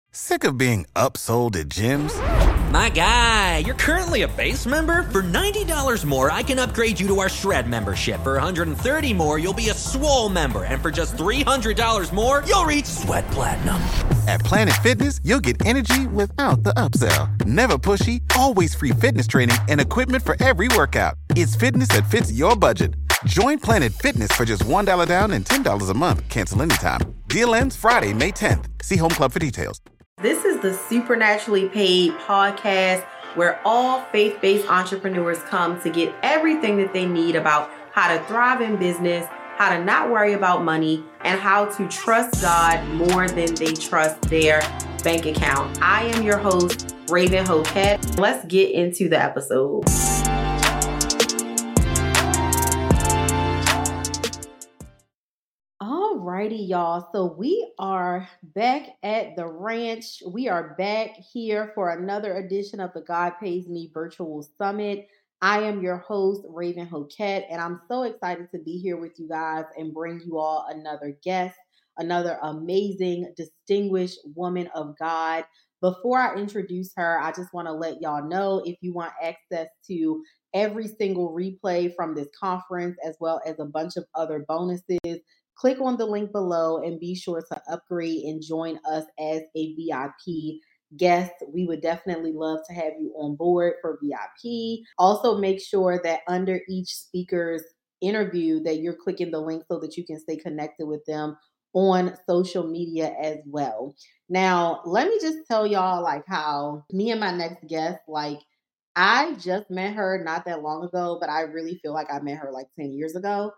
Sick of being upsold at gyms? My guy, you're currently a base member? For $90 more, I can upgrade you to our Shred membership. For $130 more, you'll be a Swole member. And for just $300 more, you'll reach Sweat Platinum. At Planet Fitness, you'll get energy without the upsell. Never pushy, always free fitness training and equipment for every workout. It's fitness that fits your budget. Join Planet Fitness for just $1 down and $10 a month. Cancel anytime. Deal ends Friday, May 10th. See Home Club for details. This is the Supernaturally Paid podcast where all faith-based entrepreneurs come to get everything that they need about how to thrive in business, how to not worry about money, and how to trust God more than they trust their bank account. I am your host, Raven Hoquette. Let's get into the episode. Alrighty, y'all. So we are back at the ranch. We are back here for another edition of the God Pays Me Virtual Summit. I am your host, Raven Hoquette, and I'm so excited to be here with you guys and bring you all another guest, another amazing, distinguished woman of God. Before I introduce her, I just want to let y'all know, if you want access to every single replay from this conference, as well as a bunch of other bonuses, click on the link below and be sure to upgrade and join us as a VIP guest. We would definitely love to have you on board for VIP. Also, make sure that under each speaker's interview that you're clicking the link so that you can stay connected with them on social media as well. Now, let me just tell y'all how me and my next guest, I just met her not that long ago, but I really feel like I met her 10 years ago.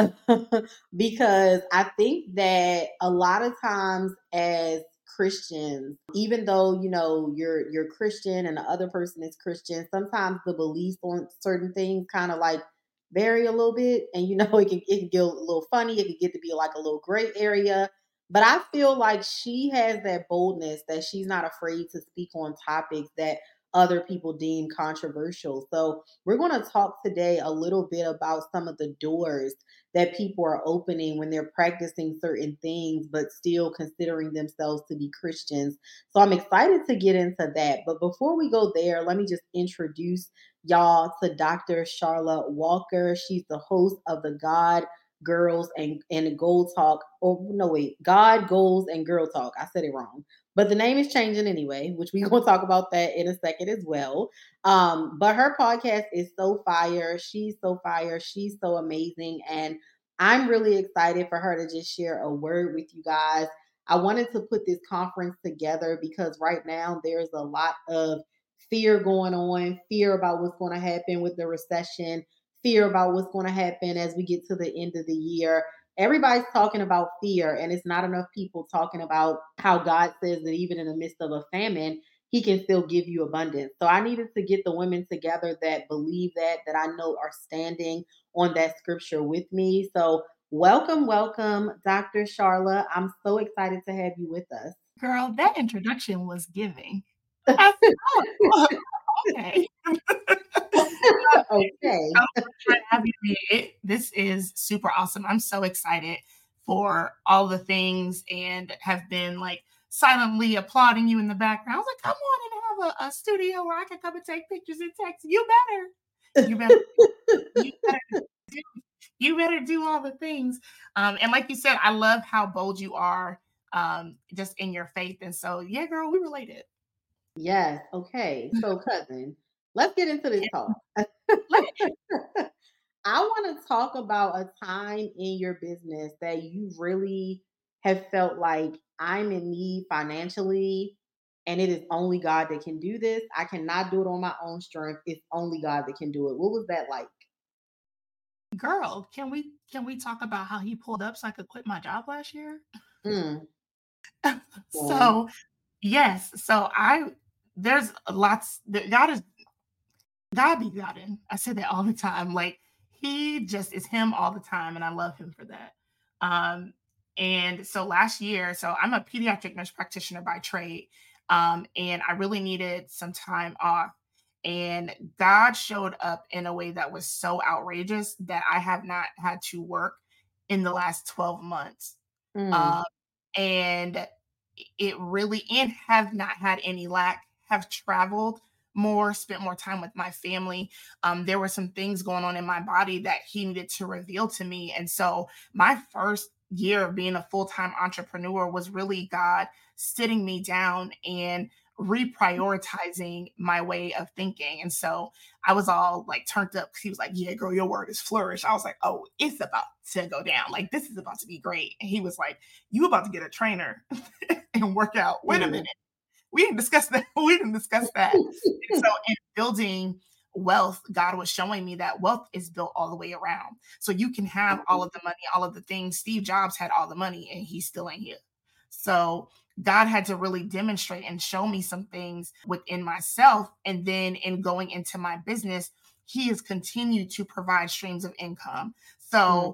Because I think that a lot of times as Christians, even though you're Christian and the other person is Christian, sometimes the beliefs on certain things kind of vary a little bit, and it can get a little funny. It can get to be a little gray area. But I feel like she has that boldness that she's not afraid to speak on topics that other people deem controversial. So we're going to talk today a little bit about some of the doors that people are opening when they're practicing certain things, but still considering themselves to be Christians. So I'm excited to get into that. But before we go there, let me just introduce y'all to Dr. Charlotte Walker. She's the host of the God, Girls, and Gold Talk. God, Goals, and Girl Talk. I said it wrong. But the name is changing anyway, which we're going to talk about that in a second as well. But her podcast is so fire. She's so fire. She's so amazing. And I'm really excited for her to just share a word with you guys. I wanted to put this conference together because right now there's a lot of fear going on, fear about what's going to happen with the recession, fear about what's going to happen as we get to the end of the year. Everybody's talking about fear, and it's not enough people talking about how God says that even in the midst of a famine, He can still give you abundance. So I needed to get the women together that believe that I know are standing on that scripture with me. So welcome, Dr. Charlotte. I'm so excited to have you with us. Girl, that introduction was giving. I said, oh, okay. Okay. This is super awesome. I'm so excited for all the things and have been silently applauding you in the background. I was like, come on and have a studio where I can come and take pictures and text. You better do all the things. And like you said, I love how bold you are just in your faith. And so, yeah, girl, we related. Yes. Okay. So, cousin, let's get into this talk. I want to talk about a time in your business that you really have felt like I'm in need financially, and it is only God that can do this. I cannot do it on my own strength. It's only God that can do it. What was that like? Girl, can we talk about how he pulled up so I could quit my job last year? So, yes. So there's lots that God be Godin. I say that all the time. He just is him all the time, and I love him for that. And so last year, so I'm a pediatric nurse practitioner by trade, and I really needed some time off. And God showed up in a way that was so outrageous that I have not had to work in the last 12 months. And it really, and have not had any lack, have traveled more, spent more time with my family. There were some things going on in my body that he needed to reveal to me. And so my first year of being a full-time entrepreneur was really God sitting me down and reprioritizing my way of thinking. And so I was all like turned up because he was like, "Yeah, girl, your word is flourish." I was like, "Oh, it's about to go down. Like, this is about to be great." And he was like, "You about to get a trainer and work out." Wait a Mm. minute. We didn't discuss that. We didn't discuss that. And so in building wealth, God was showing me that wealth is built all the way around. So you can have all of the money, all of the things. Steve Jobs had all the money and he still ain't here. So God had to really demonstrate and show me some things within myself. And then in going into my business, he has continued to provide streams of income. Mm. So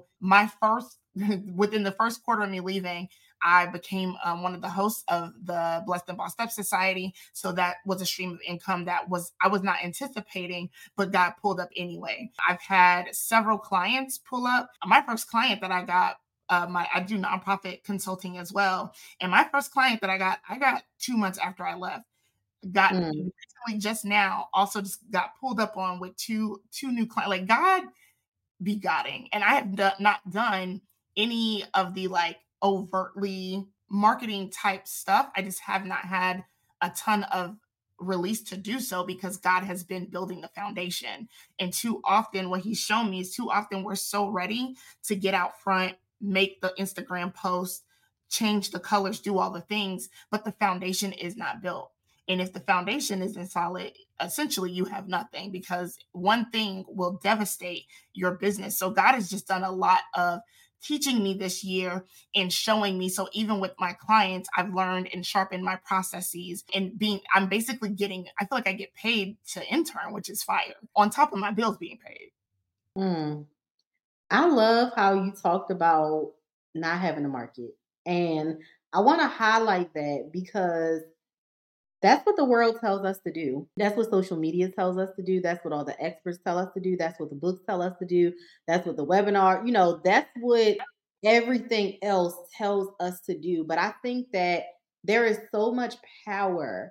within the first quarter of me leaving, I became one of the hosts of the Blessed and Bossed Up Society. So that was a stream of income that I was not anticipating, but got pulled up anyway. I've had several clients pull up. My first client that I got, I do nonprofit consulting as well. And my first client that I got 2 months after I left. Got Mm. recently just now also just got pulled up on with two new clients. Like God be Godding. And I have not done any of the like overtly marketing type stuff. I just have not had a ton of release to do so because God has been building the foundation. And too often, what He's shown me is too often we're so ready to get out front, make the Instagram post, change the colors, do all the things, but the foundation is not built. And if the foundation isn't solid, essentially you have nothing because one thing will devastate your business. So God has just done a lot of teaching me this year and showing me. So even with my clients, I've learned and sharpened my processes and I'm basically I feel like I get paid to intern, which is fire on top of my bills being paid. Mm. I love how you talked about not having a market. And I want to highlight that because that's what the world tells us to do. That's what social media tells us to do. That's what all the experts tell us to do. That's what the books tell us to do. That's what the webinar, that's what everything else tells us to do. But I think that there is so much power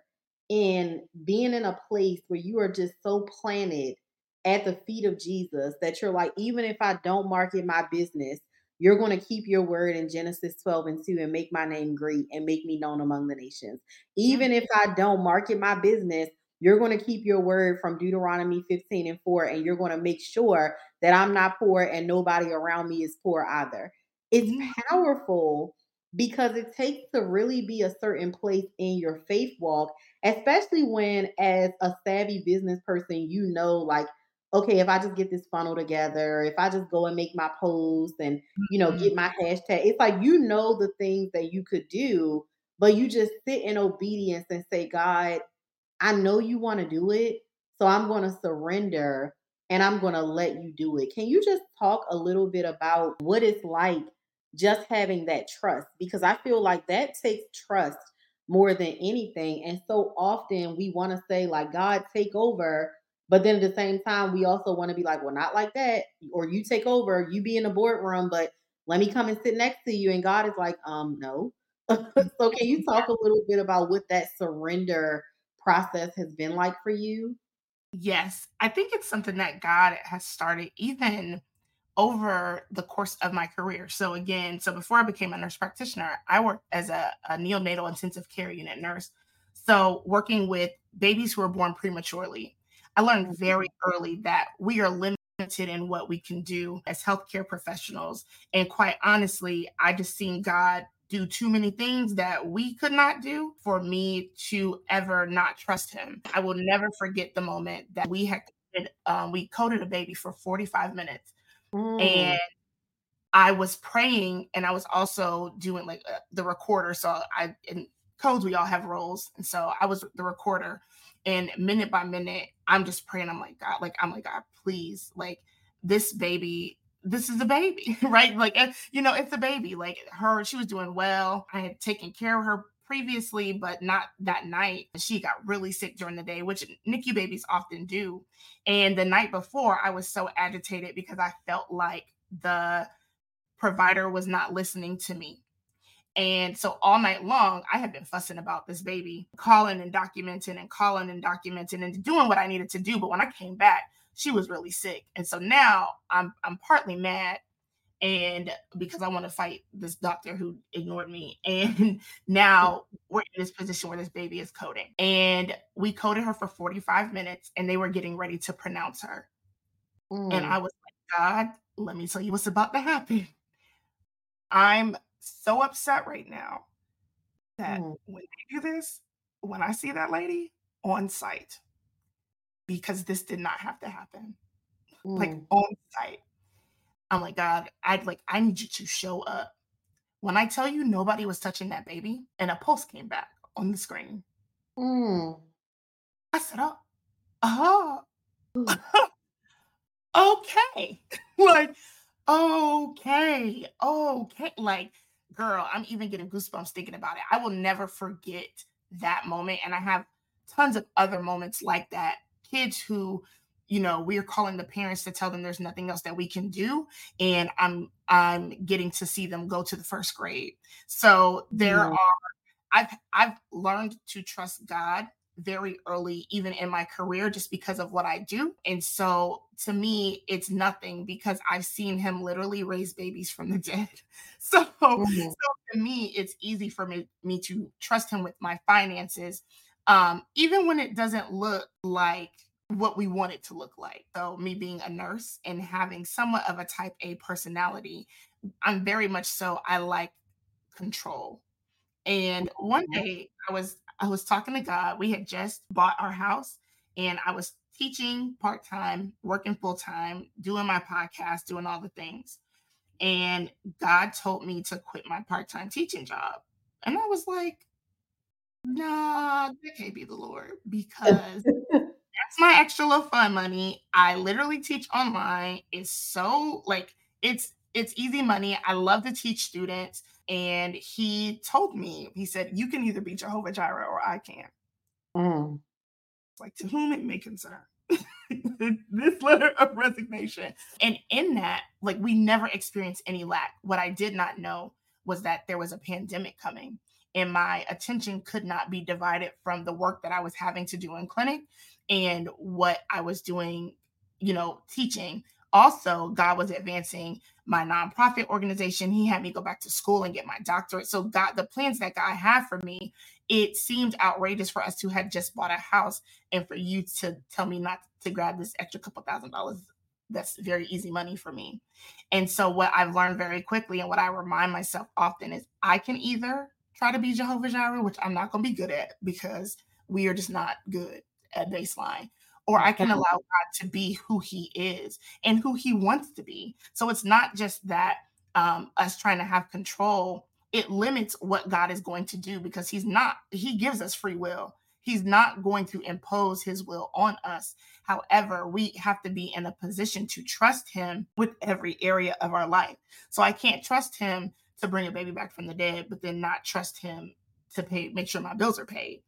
in being in a place where you are just so planted at the feet of Jesus that you're like, even if I don't market my business, you're going to keep your word in Genesis 12:2 and make my name great and make me known among the nations. Mm, Even if I don't market my business, you're going to keep your word from Deuteronomy 15:4, and you're going to make sure that I'm not poor and nobody around me is poor either. It's mm, powerful because it takes to really be a certain place in your faith walk, especially when, as a savvy business person, like, okay, if I just get this funnel together, if I just go and make my post and, mm. get my hashtag, it's like, the things that you could do, but you just sit in obedience and say, God, I know you want to do it. So I'm going to surrender and I'm going to let you do it. Can you just talk a little bit about what it's like just having that trust? Because I feel like that takes trust more than anything. And so often we want to say, like, God, take over. But then at the same time, we also want to be like, well, not like that. Or you take over, you be in the boardroom, but let me come and sit next to you. And God is like, no. So can you talk a little bit about what that surrender process has been like for you? Yes, I think it's something that God has started even over the course of my career. So again, before I became a nurse practitioner, I worked as a neonatal intensive care unit nurse. So working with babies who are born prematurely, I learned very Mhm. early that we are limited in what we can do as healthcare professionals. And quite honestly, I just seen God do too many things that we could not do for me to ever not trust him. I will never forget the moment that we coded a baby for 45 minutes and Mm. I was praying and I was also doing like the recorder. So in codes, we all have roles. And so I was the recorder and minute by minute, I'm just praying. I'm like, God, please, like this is a baby, right? Like, it's a baby. Like she was doing well. I had taken care of her previously, but not that night. She got really sick during the day, which NICU babies often do. And the night before, I was so agitated because I felt like the provider was not listening to me. And so all night long, I had been fussing about this baby, calling and documenting and doing what I needed to do. But when I came back, she was really sick. And so now I'm partly mad, and because I want to fight this doctor who ignored me. And now we're in this position where this baby is coding. And we coded her for 45 minutes and they were getting ready to pronounce her. And I was like, God, let me tell you what's about to happen. I'm so upset right now that when they do this, when I see that lady on site, because this did not have to happen, like on site. I'm like, God, I need you to show up. When I tell you nobody was touching that baby, and a post came back on the screen, I said, oh, okay. Like, okay. Like, girl, I'm even getting goosebumps thinking about it. I will never forget that moment. And I have tons of other moments like that. Kids who, we are calling the parents to tell them there's nothing else that we can do. And I'm getting to see them go to the first grade. So I've learned to trust God very early, even in my career, just because of what I do. And so to me, it's nothing because I've seen him literally raise babies from the dead. So to me, it's easy for me to trust him with my finances, even when it doesn't look like what we want it to look like. So me being a nurse and having somewhat of a type A personality, I'm very much so, I like control. And one day I was talking to God. We had just bought our house and I was teaching part-time, working full-time, doing my podcast, doing all the things. And God told me to quit my part-time teaching job. And I was like, nah, that can't be the Lord, because that's my extra little fun money. I literally teach online. It's so it's easy money. I love to teach students. And he told me, he said, you can either be Jehovah Jireh or I can. Like, to whom it may concern. This letter of resignation. And in that, like, we never experienced any lack. What I did not know was that there was a pandemic coming and my attention could not be divided from the work that I was having to do in clinic and what I was doing, teaching. Also, God was advancing my nonprofit organization. He had me go back to school and get my doctorate. So God, the plans that God had for me, it seemed outrageous for us to have just bought a house and for you to tell me not to grab this extra couple $1,000s. That's very easy money for me. And so what I've learned very quickly and what I remind myself often is I can either try to be Jehovah Jireh, which I'm not going to be good at because we are just not good at baseline, or I can allow God to be who he is and who he wants to be. So it's not just that us trying to have control, it limits what God is going to do because he gives us free will. He's not going to impose his will on us. However, we have to be in a position to trust him with every area of our life. So I can't trust him to bring a baby back from the dead, but then not trust him to make sure my bills are paid.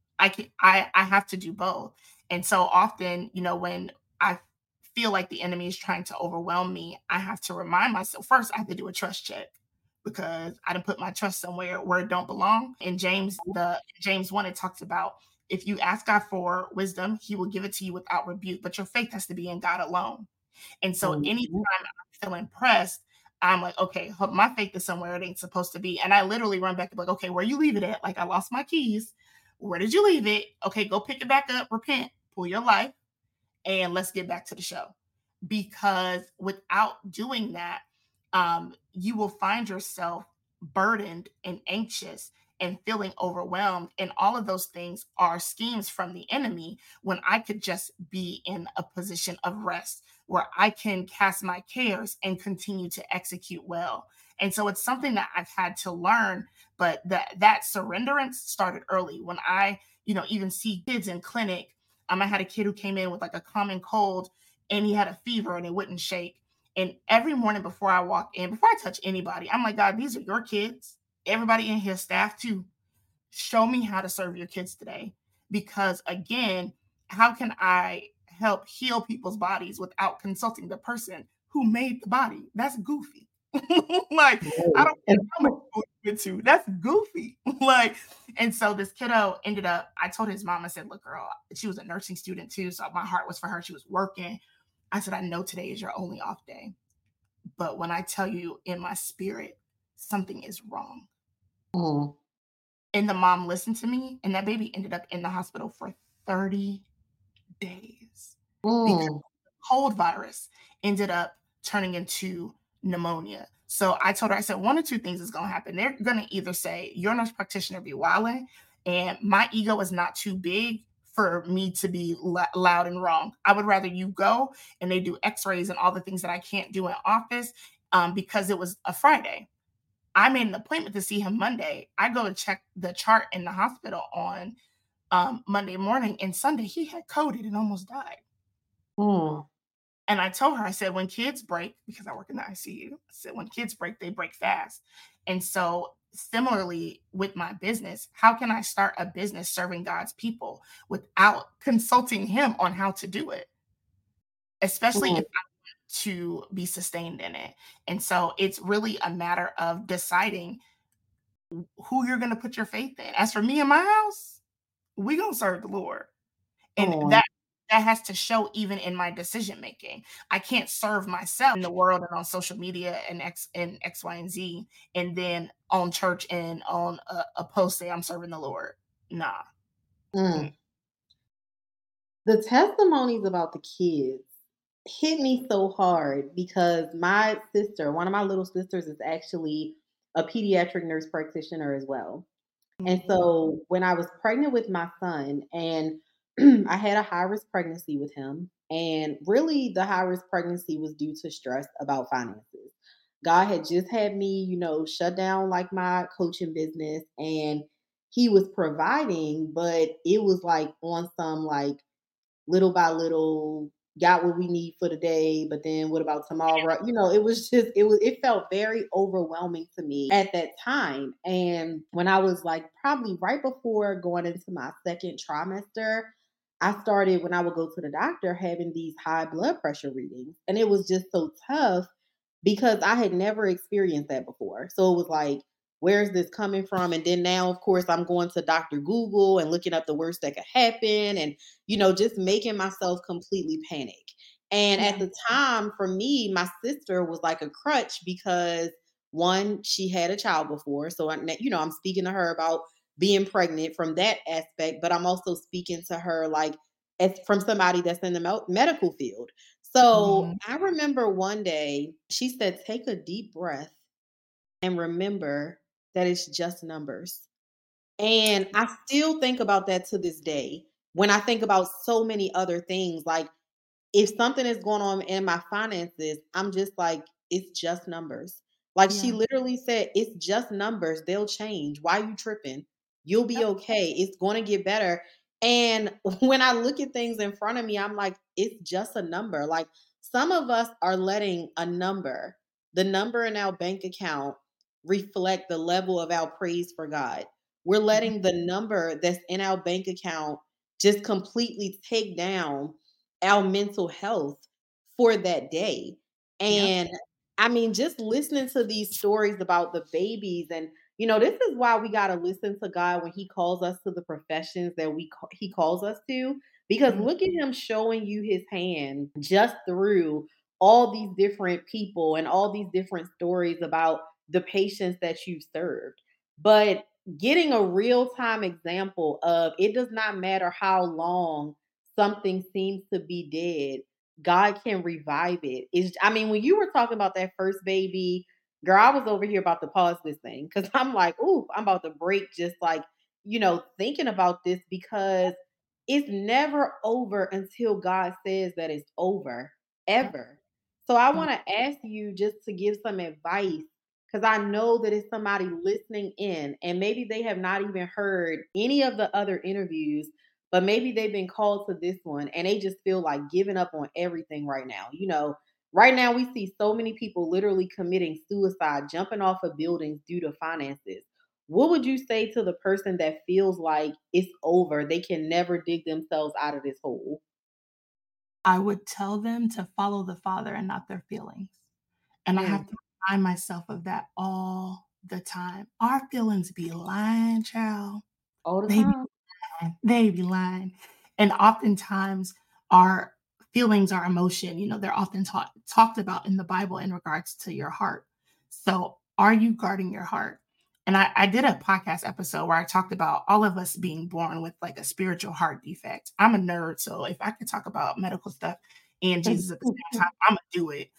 I have to do both. And so often, when I feel like the enemy is trying to overwhelm me, I have to remind myself, first, I have to do a trust check because I didn't put my trust somewhere where it don't belong. In James 1, it talks about if you ask God for wisdom, he will give it to you without rebuke, but your faith has to be in God alone. And so anytime I feel impressed, I'm like, okay, my faith is somewhere it ain't supposed to be. And I literally run back and be like, okay, where you leave it at? Like, I lost my keys. Where did you leave it? Okay, go pick it back up, repent, pull your life, and let's get back to the show. Because without doing that, you will find yourself burdened and anxious and feeling overwhelmed. And all of those things are schemes from the enemy when I could just be in a position of rest where I can cast my cares and continue to execute well. And so it's something that I've had to learn, but that surrenderance started early when I, even see kids in clinic. I had a kid who came in with like a common cold and he had a fever and it wouldn't shake. And every morning before I walk in, before I touch anybody, I'm like, God, these are your kids. Everybody in here, staff too. Show me how to serve your kids today. Because again, how can I help heal people's bodies without consulting the person who made the body? That's goofy. Like, I Right. don't care how much school you went to. That's goofy. Like, and so this kiddo ended up, I told his mom, I said, look, girl, she was a nursing student too. So my heart was for her. She was working. I said, I know today is your only off day. But when I tell you in my spirit, something is wrong. Mm, And the mom listened to me, and that baby ended up in the hospital for 30 days because mm, the cold virus ended up turning into pneumonia. So I told her, I said, one or two things is going to happen. They're going to either say, your nurse practitioner be wilding, and my ego is not too big for me to be loud and wrong. I would rather you go and they do x-rays and all the things that I can't do in office because it was a Friday. I made an appointment to see him Monday. I go to check the chart in the hospital on Monday morning, and Sunday he had coded and almost died. mm. And I told her, I said, when kids break, because I work in the ICU, I said, when kids break, they break fast. And so, similarly with my business, how can I start a business serving God's people without consulting Him on how to do it, especially Mm, if I want to be sustained in it? And so, it's really a matter of deciding who you're going to put your faith in. As for me and my house, we going to serve the Lord. come And on. that has to show even in my decision making. I can't serve myself in the world and on social media and X, Y, and Z, and then on church and on a post say I'm serving the Lord. Nah. Mm. Mm. The testimonies about the kids hit me so hard because my sister, one of my little sisters, is actually a pediatric nurse practitioner as well. And Mhm. so when I was pregnant with my son, and I had a high risk pregnancy with him, and really the high risk pregnancy was due to stress about finances. God had just had me, shut down like my coaching business, and he was providing, but it was like on some like little by little, got what we need for the day, but then what about tomorrow? It was just it felt very overwhelming to me at that time. And when I was like probably right before going into my second trimester, I started, when I would go to the doctor, having these high blood pressure readings. And it was just so tough because I had never experienced that before. So it was like, where's this coming from? And then now, of course, I'm going to Dr. Google and looking up the worst that could happen, and, just making myself completely panic. And at Yeah. the time, for me, my sister was like a crutch because one, she had a child before. So, I'm speaking to her about being pregnant from that aspect, but I'm also speaking to her like as from somebody that's in the medical field. So Mhm. I remember one day she said, take a deep breath and remember that it's just numbers. And I still think about that to this day when I think about so many other things. Like, if something is going on in my finances, I'm just like, it's just numbers. Like, she Yeah. literally said, it's just numbers. They'll change. Why you tripping? You'll be Yep. okay. It's going to get better. And when I look at things in front of me, I'm like, it's just a number. Like, some of us are letting the number in our bank account, reflect the level of our praise for God. We're Mhm. letting the number that's in our bank account just completely take down our mental health for that day. Yep. And I mean, just listening to these stories about the babies, and this is why we got to listen to God when he calls us to the professions that he calls us to, because Mhm. look at him showing you his hand just through all these different people and all these different stories about the patients that you've served. But getting a real-time example of, it does not matter how long something seems to be dead, God can revive it. I mean, when you were talking about that first baby, girl, I was over here about to pause this thing because I'm like, ooh, I'm about to break, just like, thinking about this, because it's never over until God says that it's over, Yep. ever. So I Yep. want to ask you just to give some advice, because I know that it's somebody listening in and maybe they have not even heard any of the other interviews, but maybe they've been called to this one and they just feel like giving up on everything right now. Right now we see so many people literally committing suicide, jumping off of buildings due to finances. What would you say to the person that feels like it's over? They can never dig themselves out of this hole. I would tell them to follow the Father and not their feelings. And I have Mm, to remind myself of that all the time. Our feelings be lying, child. All the They be time. lying. They be lying. And oftentimes our feelings, our emotion, they're often talked about in the Bible in regards to your heart. So are you guarding your heart? And I did a podcast episode where I talked about all of us being born with like a spiritual heart defect. I'm a nerd, so if I could talk about medical stuff and Jesus at the same time, I'm gonna do it.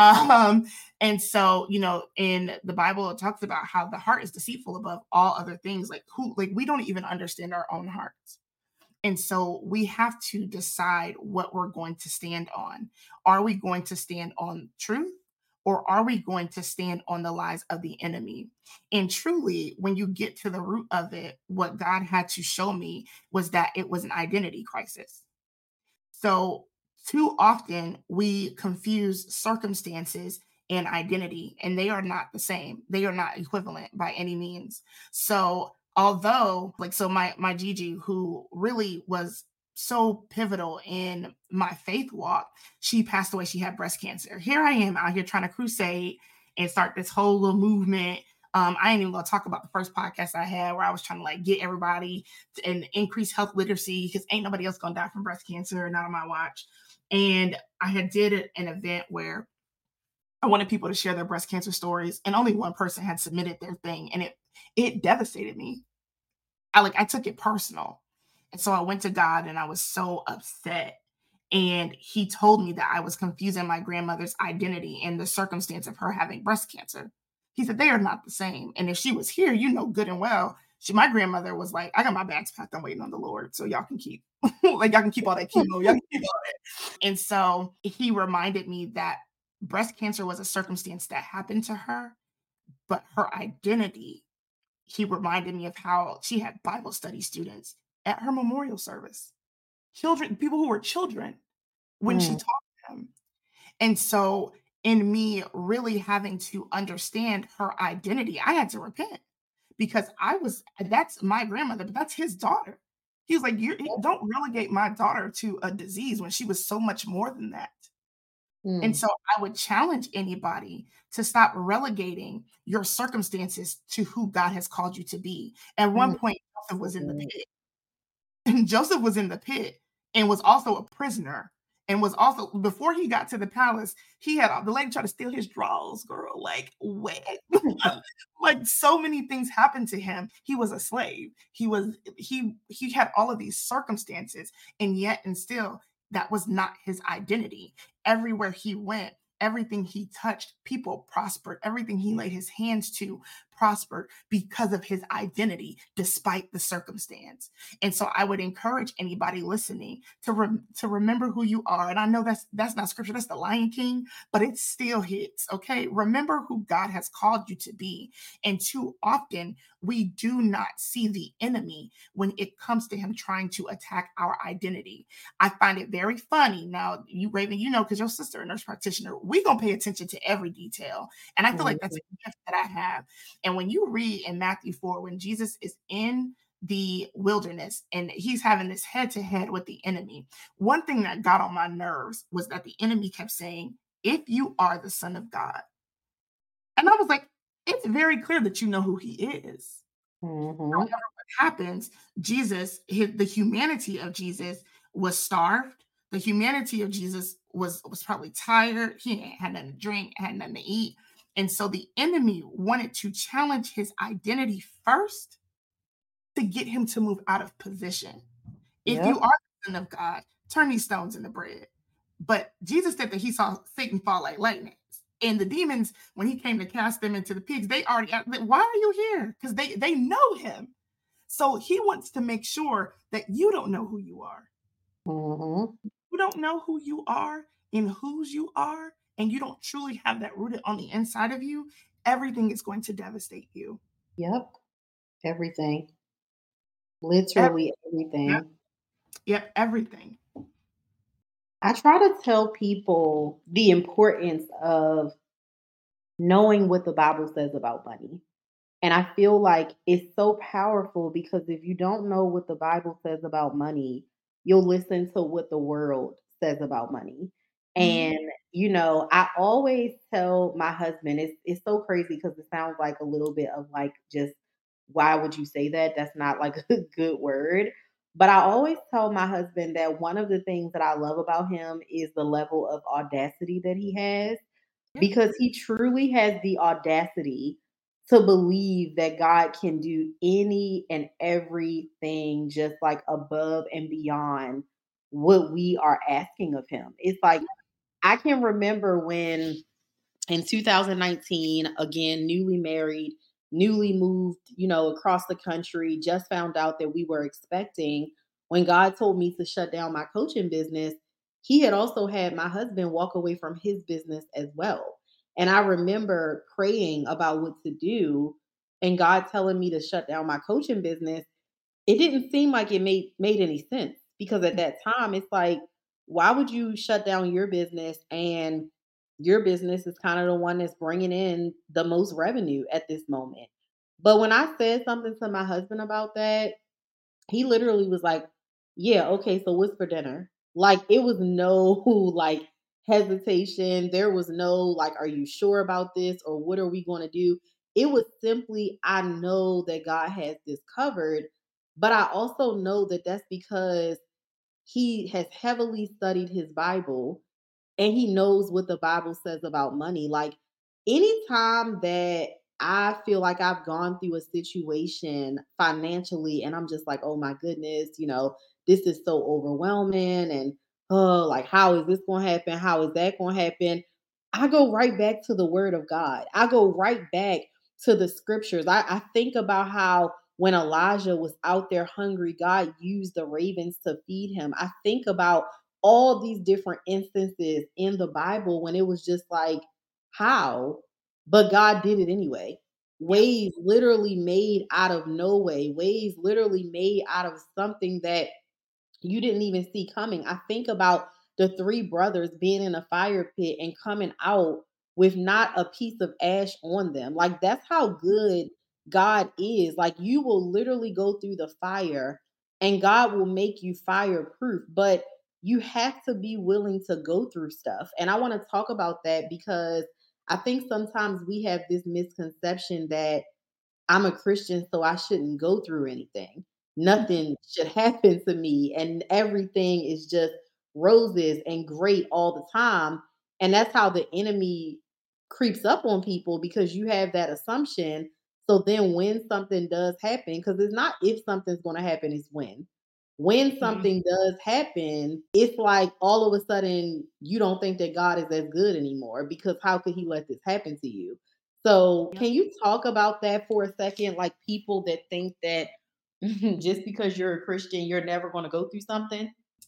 And so, in the Bible, it talks about how the heart is deceitful above all other things. Like we don't even understand our own hearts. And so we have to decide what we're going to stand on. Are we going to stand on truth, or are we going to stand on the lies of the enemy? And truly, when you get to the root of it, what God had to show me was that it was an identity crisis. So, too often we confuse circumstances and identity, and they are not the same. They are not equivalent by any means. So, although, so my Gigi, who really was so pivotal in my faith walk, she passed away. She had breast cancer. Here I am out here trying to crusade and start this whole little movement. I ain't even gonna talk about the first podcast I had where I was trying to get everybody and increase health literacy, because ain't nobody else gonna die from breast cancer, not on my watch. And I had did an event where I wanted people to share their breast cancer stories, and only one person had submitted their thing, and it devastated me. I took it personal. And so I went to God and I was so upset. And he told me that I was confusing my grandmother's identity and the circumstance of her having breast cancer. He said, they are not the same. And if she was here, good and well, my grandmother was like, I got my bags packed. I'm waiting on the Lord. So y'all can keep, y'all can keep all that chemo. Y'all can keep all that. And so he reminded me that breast cancer was a circumstance that happened to her, but her identity, he reminded me of how she had Bible study students at her memorial service, people who were children, when she Mm. taught them. And so, in me really having to understand her identity, I had to repent, because that's my grandmother, but that's his daughter. He was like, don't relegate my daughter to a disease when she was so much more than that. And Mm. so I would challenge anybody to stop relegating your circumstances to who God has called you to be. At one Mm. point, Joseph was in the Mm. pit. And Joseph was in the pit and was also a prisoner, and was also, before he got to the palace, he had the lady try to steal his drawers, girl. Like, what? Like, so many things happened to him. He was a slave. He had all of these circumstances, and yet and still that was not his identity. Everywhere he went, everything he touched, people prospered. Everything he laid his hands to prospered because of his identity, despite the circumstance. And so I would encourage anybody listening to remember who you are. And I know that's not scripture, that's the Lion King, but it still hits. Okay, remember who God has called you to be. And too often we do not see the enemy when it comes to him trying to attack our identity. I find it very funny. Now, you, Raven, because your sister, a nurse practitioner, we gonna pay attention to every detail. And I feel like that's a gift that I have. And when you read in Matthew 4, when Jesus is in the wilderness and he's having this head to head with the enemy, one thing that got on my nerves was that the enemy kept saying, if you are the Son of God. And I was like, it's very clear that you know who he is. Mhm. However, what happens, the humanity of Jesus was starved. The humanity of Jesus was probably tired. He had nothing to drink, had nothing to eat. And so the enemy wanted to challenge his identity first to get him to move out of position. If you Yep. are the Son of God, turn these stones into bread. But Jesus said that he saw Satan fall like lightning. And the demons, when he came to cast them into the pigs, they already, why are you here? Because they know him. So he wants to make sure that you don't know who you are. Mhm. You don't know who you are and whose you are, and you don't truly have that rooted on the inside of you, everything is going to devastate you. Yep. Everything. Every, Literally yep, everything. yep, everything. I try to tell people the importance of knowing what the Bible says about money. And I feel like it's so powerful, because if you don't know what the Bible says about money, you'll listen to what the world says about money. And, I always tell my husband, it's so crazy because it sounds like a little bit of like just why would you say that? That's not like a good word. But I always tell my husband that one of the things that I love about him is the level of audacity that he has Yeah. because he truly has the audacity to believe that God can do any and everything just like above and beyond what we are asking of him. It's like I can remember when in 2019, again, newly married, newly moved, across the country, just found out that we were expecting. When God told me to shut down my coaching business, he had also had my husband walk away from his business as well. And I remember praying about what to do and God telling me to shut down my coaching business. It didn't seem like it made any sense because at that time it's like, why would you shut down your business and your business is kind of the one that's bringing in the most revenue at this moment. But when I said something to my husband about that, he literally was like, "Yeah, okay, so what's for dinner?" Like it was no like hesitation. There was no like, "Are you sure about this?" or "What are we going to do?" It was simply, "I know that God has this covered, but I also know that that's because he has heavily studied his Bible and he knows what the Bible says about money." Like anytime that I feel like I've gone through a situation financially and I'm just like, oh my goodness, this is so overwhelming and oh, like how is this going to happen? How is that going to happen? I go right back to the word of God. I go right back to the scriptures. I think about how when Elijah was out there hungry, God used the ravens to feed him. I think about all these different instances in the Bible when it was just like, how? But God did it anyway. Yep. Ways literally made out of no way, ways literally made out of something that you didn't even see coming. I think about the three brothers being in a fire pit and coming out with not a piece of ash on them. Like that's how good God is. Like you will literally go through the fire and God will make you fireproof, but you have to be willing to go through stuff. And I want to talk about that because I think sometimes we have this misconception that I'm a Christian, so I shouldn't go through anything. Nothing should happen to me, and everything is just roses and great all the time. And that's how the enemy creeps up on people because you have that assumption. So then when something does happen, because it's not if something's going to happen, it's when. When Mhm. something does happen, it's like all of a sudden you don't think that God is as good anymore because how could he let this happen to you? So, Yep. can you talk about that for a second? Like people that think that just because you're a Christian, you're never going to go through something?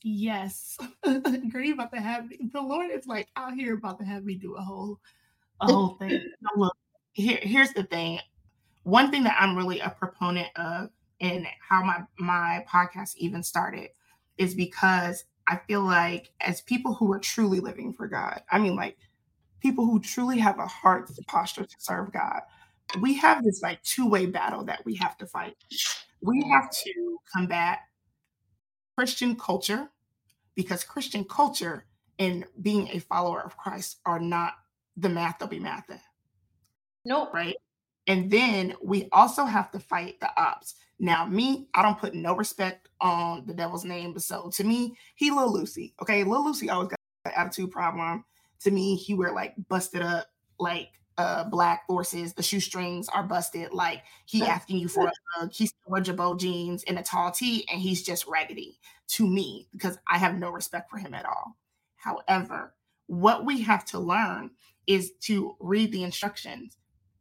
Yes. Girl, you about to have me. The Lord is like out here about to have me do a whole thing. No, look, here's the thing. One thing that I'm really a proponent of and how my podcast even started is because I feel like as people who are truly living for God, I mean like people who truly have a heart posture to serve God, we have this like two-way battle that we have to fight. We Mhm. have to combat Christian culture because Christian culture and being a follower of Christ are not the math that we math at, Nope. right? And then we also have to fight the ops. Now, me, I don't put no respect on the devil's name, but so to me, he Lil Lucy. Okay, Lil Lucy always got an attitude problem. To me, he wear like busted up like black forces. The shoestrings are busted. Like he asking you for a hug. He's wearing Jabot jeans and a tall tee, and he's just raggedy to me because I have no respect for him at all. However, what we have to learn is to read the instructions,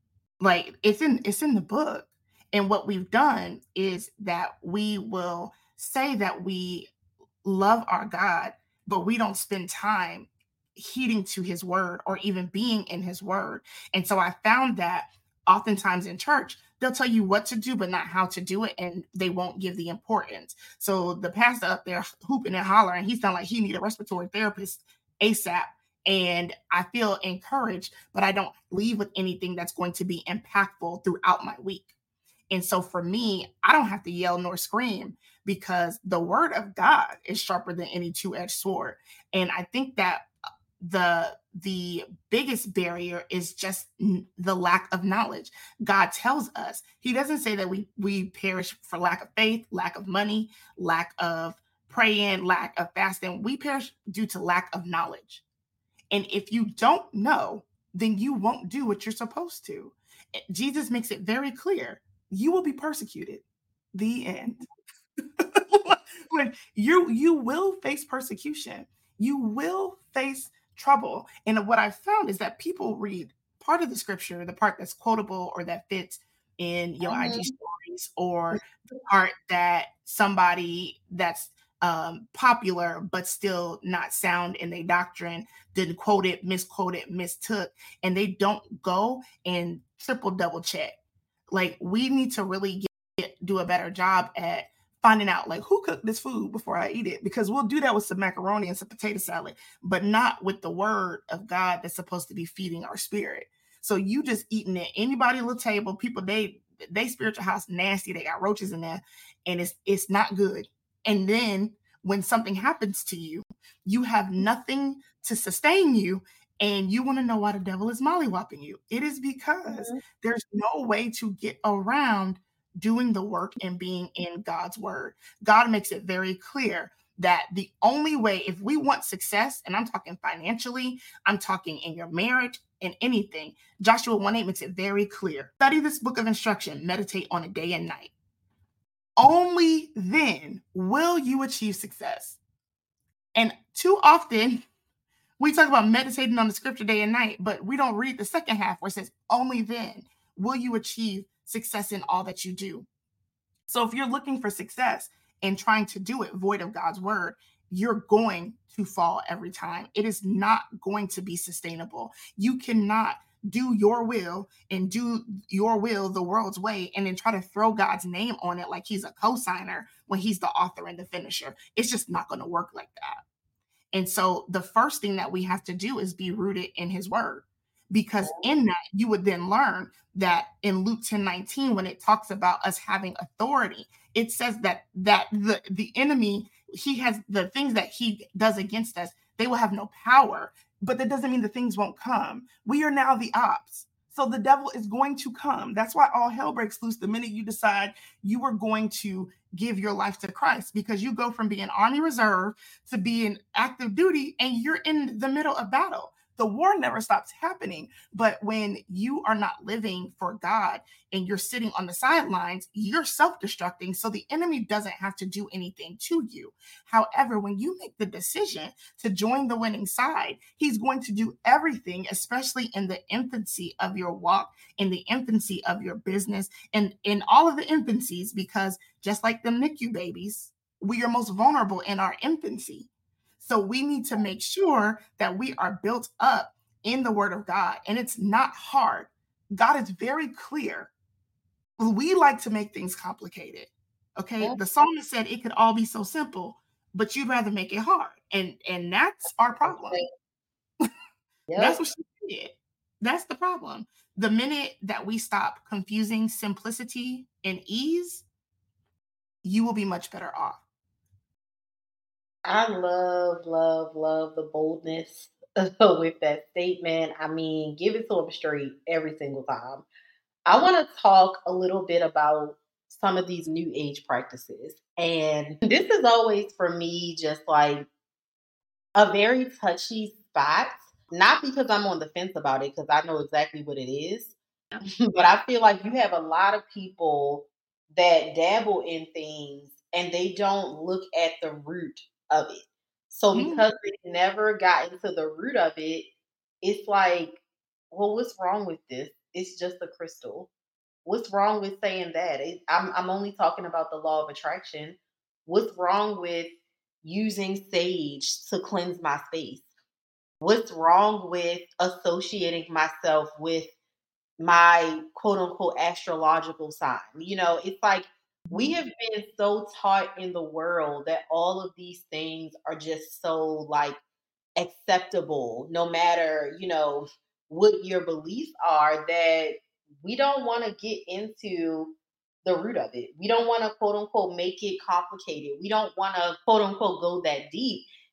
like it's in the book. And what we've done is that we will say that we love our God, but we don't spend time heeding to his word or even being in his word. And so I found that oftentimes in church, they'll tell you what to do, but not how to do it. And they won't give the importance. So the pastor up there hooping and hollering, he sound like he need a respiratory therapist ASAP. And I feel encouraged, but I don't leave with anything that's going to be impactful throughout my week. And so for me, I don't have to yell nor scream because the word of God is sharper than any two-edged sword. And I think that the biggest barrier is just the lack of knowledge. God tells us. He doesn't say that we perish for lack of faith, lack of money, lack of praying, lack of fasting. We perish due to lack of knowledge. And if you don't know, then you won't do what you're supposed to. Jesus makes it very clear. You will be persecuted. The end. When you will face persecution, you will face trouble. And what I found is that people read part of the scripture, the part that's quotable or that fits in your IG stories, or the part that somebody that's popular but still not sound in their doctrine didn't quote it, misquote it, mistook, and they don't go and triple double check. Like, we need to really do a better job at finding out, like, who cooked this food before I eat it, because we'll do that with some macaroni and some potato salad, but not with the word of God that's supposed to be feeding our spirit. So you just eating at anybody little table, people, they spiritual house nasty, they got roaches in there, and it's not good. And then when something happens to you, you have nothing to sustain you, and you want to know why the devil is mollywopping you. It is because there's no way to get around doing the work and being in God's word. God makes it very clear that the only way, if we want success, and I'm talking financially, I'm talking in your marriage, in anything, Joshua 1:8 makes it very clear. Study this book of instruction, meditate on it day and night. Only then will you achieve success. And too often, we talk about meditating on the scripture day and night, but we don't read the second half where it says, only then will you achieve success in all that you do. So if you're looking for success and trying to do it void of God's word, you're going to fall every time. It is not going to be sustainable. You cannot do your will and do your will the world's way and then try to throw God's name on it like he's a co-signer when he's the author and the finisher. It's just not going to work like that. And so the first thing that we have to do is be rooted in his word, because in that you would then learn that in Luke 10:19, when it talks about us having authority, it says that the enemy, he has the things that he does against us, they will have no power, but that doesn't mean the things won't come. We are now the ops. So the devil is going to come. That's why all hell breaks loose the minute you decide you are going to give your life to Christ, because you go from being Army Reserve to being active duty and you're in the middle of battle. The war never stops happening. But when you are not living for God and you're sitting on the sidelines, you're self-destructing. So the enemy doesn't have to do anything to you. However, when you make the decision to join the winning side, he's going to do everything, especially in the infancy of your walk, in the infancy of your business, and in all of the infancies, because just like them NICU babies, we are most vulnerable in our infancy. So we need to make sure that we are built up in the word of God. And it's not hard. God is very clear. We like to make things complicated. Okay. The psalmist said it could all be so simple, but you'd rather make it hard. And that's our problem. That's what she did. That's the problem. The minute that we stop confusing simplicity and ease, you will be much better off. I love, love, love the boldness with that statement. I mean, give it to them straight every single time. I want to talk a little bit about some of these new age practices. And this is always for me just like a very touchy spot, not because I'm on the fence about it, because I know exactly what it is. But I feel like you have a lot of people that dabble in things and they don't look at the root of it. So because they never got into the root of it, it's like, well, what's wrong with this? It's just a crystal. What's wrong with saying that? I'm only talking about the law of attraction. What's wrong with using sage to cleanse my space? What's wrong with associating myself with my quote unquote astrological sign? You know, it's like we have been so taught in the world that all of these things are just so like acceptable, no matter, you know, what your beliefs are, that we don't want to get into the root of it. We don't want to quote unquote make it complicated. We don't want to quote unquote go that deep.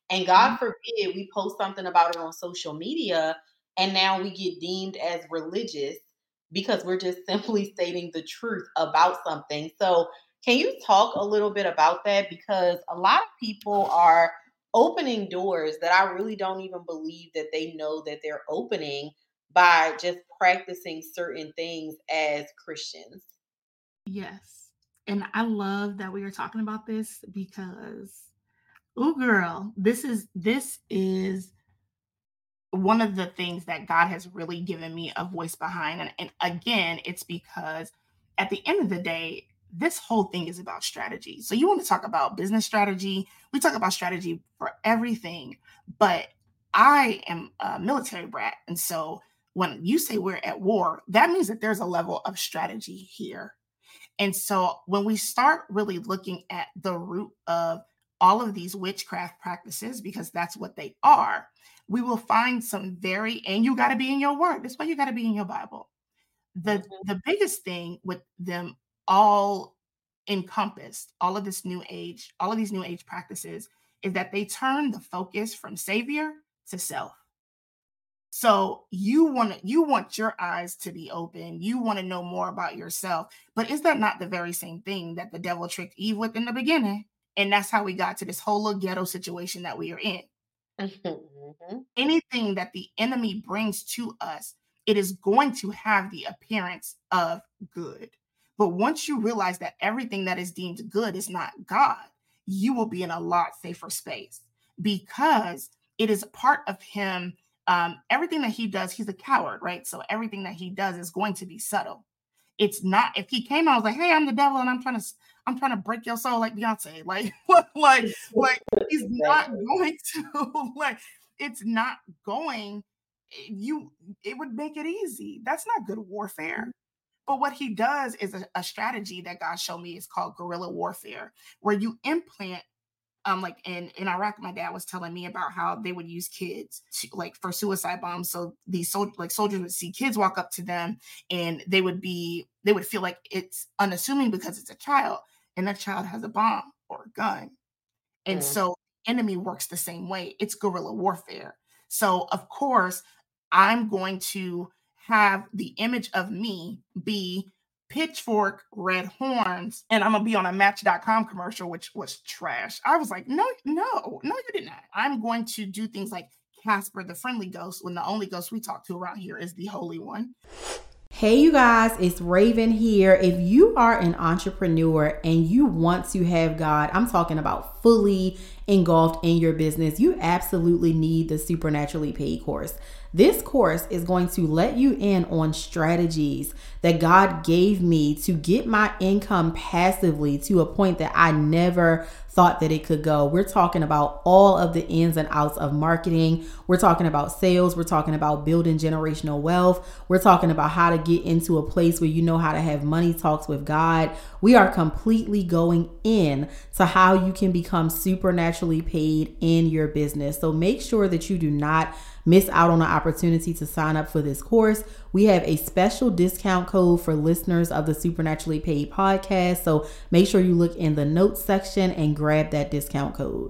And God forbid we post something about it on social media and now we get deemed as religious because we're just simply stating the truth about something. So, can you talk a little bit about that? Because a lot of people are opening doors that I really don't even believe that they know that they're opening by just practicing certain things as Christians. Yes. And I love that we are talking about this because, oh girl, this is one of the things that God has really given me a voice behind. And again, it's because at the end of the day, this whole thing is about strategy. So you want to talk about business strategy, we talk about strategy for everything. But I am a military brat. And so when you say we're at war, that means that there's a level of strategy here. And so when we start really looking at the root of all of these witchcraft practices, because that's what they are, we will find some and you got to be in your word. That's why you got to be in your Bible. The biggest thing with them all encompassed, all of these new age practices, is that they turn the focus from savior to self. So you want your eyes to be open. You want to know more about yourself. But is that not the very same thing that the devil tricked Eve with in the beginning? And that's how we got to this whole little ghetto situation that we are in. Mhm. Anything that the enemy brings to us, it is going to have the appearance of good. But once you realize that everything that is deemed good is not God, you will be in a lot safer space because it is part of him. Everything that he does, he's a coward, right? So everything that he does is going to be subtle. It's not if he came out and was like, "Hey, I'm the devil, and I'm trying to break your soul like Beyonce." Like, like he's not Exactly. going to like. It's not going. You. It would make it easy. That's not good warfare. But what he does is a strategy that God showed me is called guerrilla warfare, where you implant like in Iraq, my dad was telling me about how they would use kids like for suicide bombs. So these soldiers would see kids walk up to them, and they would feel like it's unassuming because it's a child, and that child has a bomb or a gun. And Mm. so enemy works the same way. It's guerrilla warfare. So of course, I'm going to have the image of me be pitchfork, red horns, and I'm gonna be on a Match.com commercial, which was trash. I was like, no, no, no, you did not. I'm going to do things like Casper the friendly ghost when the only ghost we talk to around here is the holy one. Hey, you guys, it's Raven here. If you are an entrepreneur and you want to have God, I'm talking about fully engulfed in your business, you absolutely need the Supernaturally Paid course. This course is going to let you in on strategies that God gave me to get my income passively to a point that I never thought that it could go. We're talking about all of the ins and outs of marketing. We're talking about sales. We're talking about building generational wealth. We're talking about how to get into a place where you know how to have money talks with God. We are completely going in to how you can become supernaturally paid in your business. So make sure that you do not miss out on the opportunity to sign up for this course. We have a special discount code for listeners of the Supernaturally Paid podcast. So make sure you look in the notes section and grab that discount code.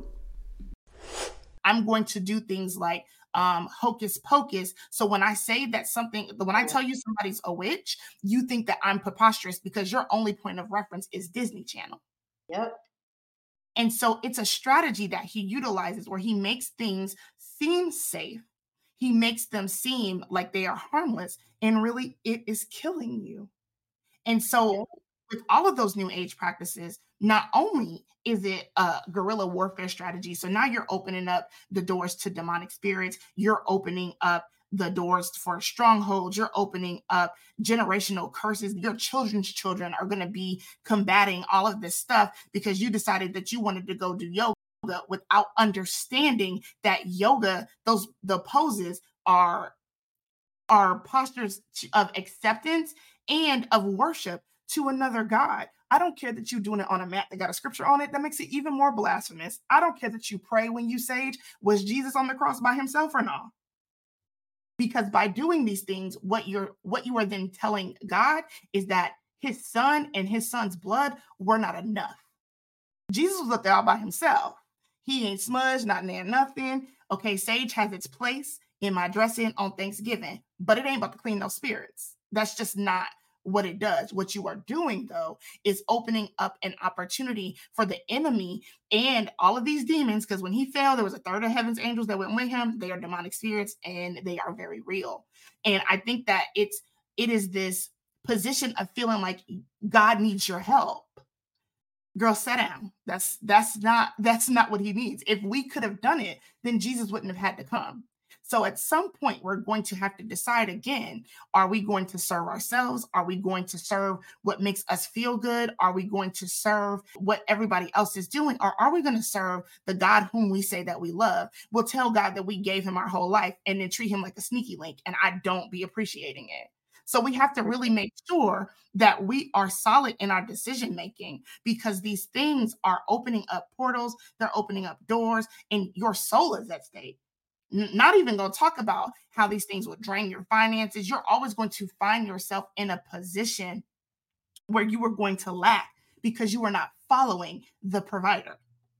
I'm going to do things like hocus pocus. So when I tell you somebody's a witch, you think that I'm preposterous because your only point of reference is Disney Channel. Yep. And so it's a strategy that he utilizes where he makes things seem safe. He makes them seem like they are harmless, and really it is killing you. And so with all of those new age practices, not only is it a guerrilla warfare strategy, so now you're opening up the doors to demonic spirits, you're opening up the doors for strongholds, you're opening up generational curses. Your children's children are going to be combating all of this stuff because you decided that you wanted to go do yoga without understanding that the poses are postures of acceptance and of worship to another God. I don't care that you're doing it on a mat that got a scripture on it. That makes it even more blasphemous. I don't care that you pray when you sage. Was Jesus on the cross by himself or not? Because by doing these things, what you are then telling God is that his son and his son's blood were not enough. Jesus was up there all by himself. He ain't smudged, not near nothing. Okay, sage has its place in my dressing on Thanksgiving, but it ain't about to clean those spirits. That's just not what it does. What you are doing, though, is opening up an opportunity for the enemy and all of these demons, because when he fell, there was a third of heaven's angels that went with him. They are demonic spirits, and they are very real. And I think that it is this position of feeling like God needs your help. Girl, sit down. That's not what he needs. If we could have done it, then Jesus wouldn't have had to come. So at some point, we're going to have to decide again, are we going to serve ourselves? Are we going to serve what makes us feel good? Are we going to serve what everybody else is doing? Or are we going to serve the God whom we say that we love? We'll tell God that we gave him our whole life and then treat him like a sneaky link, and I don't be appreciating it. So we have to really make sure that we are solid in our decision making, because these things are opening up portals, they're opening up doors, and your soul is at stake. Not even going to talk about how these things will drain your finances. You're always going to find yourself in a position where you are going to lack because you are not following the provider.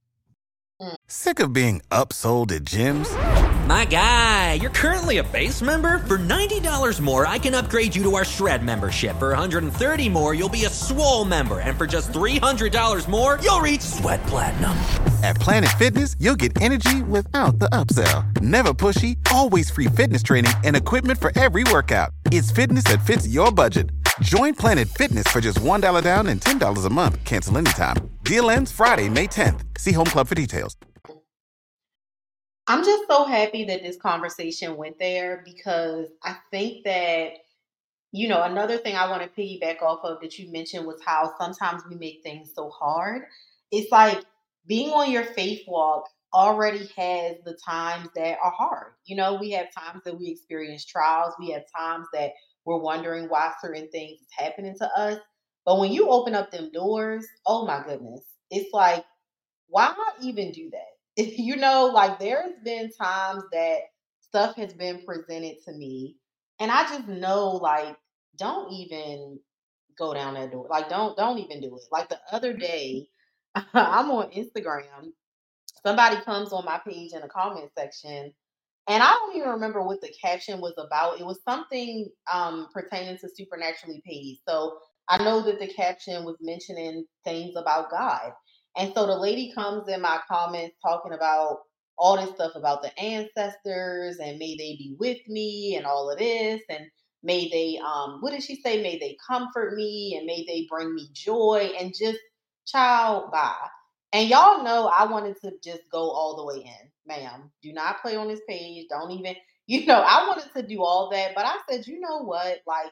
Sick of being upsold at gyms? My guy, you're currently a base member? For $90 more, I can upgrade you to our Shred membership. For $130 more, you'll be a Swole member. And for just $300 more, you'll reach Sweat Platinum. At Planet Fitness, you'll get energy without the upsell. Never pushy, always free fitness training and equipment for every workout. It's fitness that fits your budget. Join Planet Fitness for just $1 down and $10 a month. Cancel anytime. Deal ends Friday, May 10th. See Home Club for details. I'm just so happy that this conversation went there, because I think that, another thing I want to piggyback off of that you mentioned was how sometimes we make things so hard. It's like being on your faith walk already has the times that are hard. We have times that we experience trials. We have times that we're wondering why certain things is happening to us. But when you open up them doors, oh my goodness, it's like, why even do that? Like there's been times that stuff has been presented to me, and I just know, like, don't even go down that door. Like, don't even do it. Like the other day, I'm on Instagram. Somebody comes on my page in the comment section, and I don't even remember what the caption was about. It was something pertaining to Supernaturally Paid. So I know that the caption was mentioning things about God. And so the lady comes in my comments talking about all this stuff about the ancestors, and may they be with me and all of this, and may they what did she say? May they comfort me, and may they bring me joy, and just child bye. And y'all know I wanted to just go all the way in. Ma'am, do not play on this page. Don't even, I wanted to do all that. But I said, you know what? Like,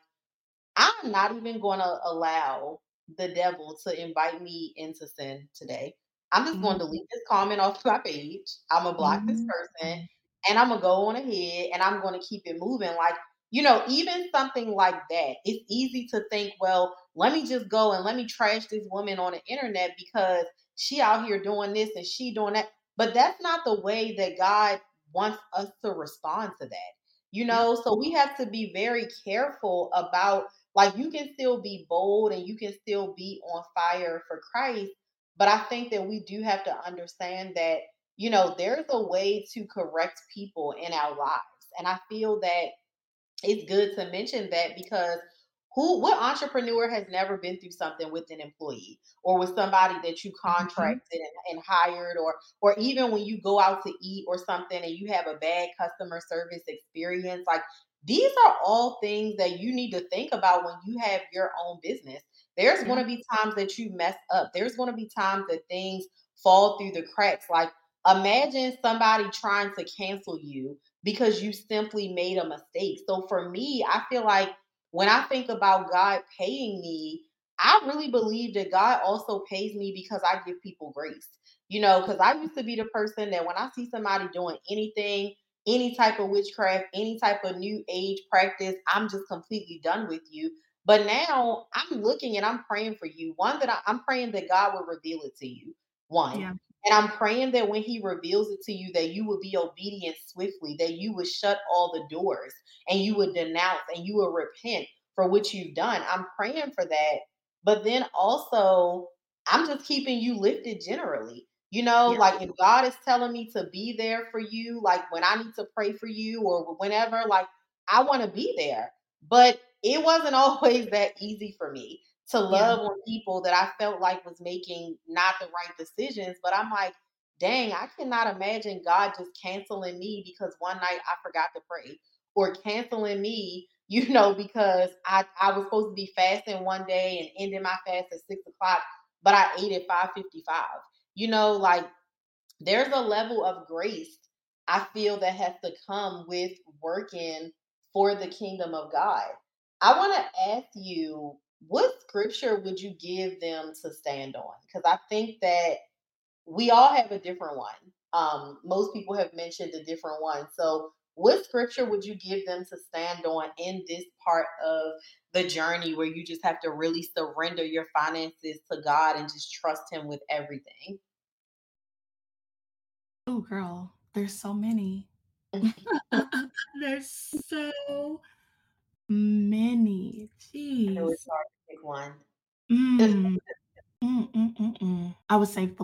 I'm not even going to allow the devil to invite me into sin today. I'm just going to delete this comment off my page. I'm going to block this person, and I'm going to go on ahead, and I'm going to keep it moving. Like, even something like that, it's easy to think, well, let me just go and let me trash this woman on the internet because she out here doing this and she doing that. But that's not the way that God wants us to respond to that. So we have to be very careful about, like, you can still be bold and you can still be on fire for Christ. But I think that we do have to understand that, there's a way to correct people in our lives. And I feel that it's good to mention that, because what entrepreneur has never been through something with an employee or with somebody that you contracted and hired, or even when you go out to eat or something and you have a bad customer service experience? Like, these are all things that you need to think about when you have your own business. There's going to be times that you mess up. There's going to be times that things fall through the cracks. Like, imagine somebody trying to cancel you because you simply made a mistake. So for me, I feel like when I think about God paying me, I really believe that God also pays me because I give people grace. Because I used to be the person that when I see somebody doing anything, any type of witchcraft, any type of new age practice, I'm just completely done with you. But now I'm looking and I'm praying for you. One, that I'm praying that God will reveal it to you. One. Yeah. And I'm praying that when he reveals it to you, that you will be obedient swiftly, that you would shut all the doors and you would denounce and you will repent for what you've done. I'm praying for that. But then also, I'm just keeping you lifted generally. Yeah. Like if God is telling me to be there for you, like when I need to pray for you or whenever, like I want to be there. But it wasn't always that easy for me to Yeah. love on people that I felt like was making not the right decisions. But I'm like, dang, I cannot imagine God just canceling me because one night I forgot to pray, or canceling me, because I was supposed to be fasting one day and ending my fast at 6 o'clock, but I ate at 5:55. Like there's a level of grace I feel that has to come with working for the kingdom of God. I want to ask you, what scripture would you give them to stand on? Because I think that we all have a different one. Most people have mentioned a different one. So, what scripture would you give them to stand on in this part of the journey where you just have to really surrender your finances to God and just trust Him with everything? Oh, girl, there's so many. There's so many. I know it's Jeez. hard to pick one. Mm, I would say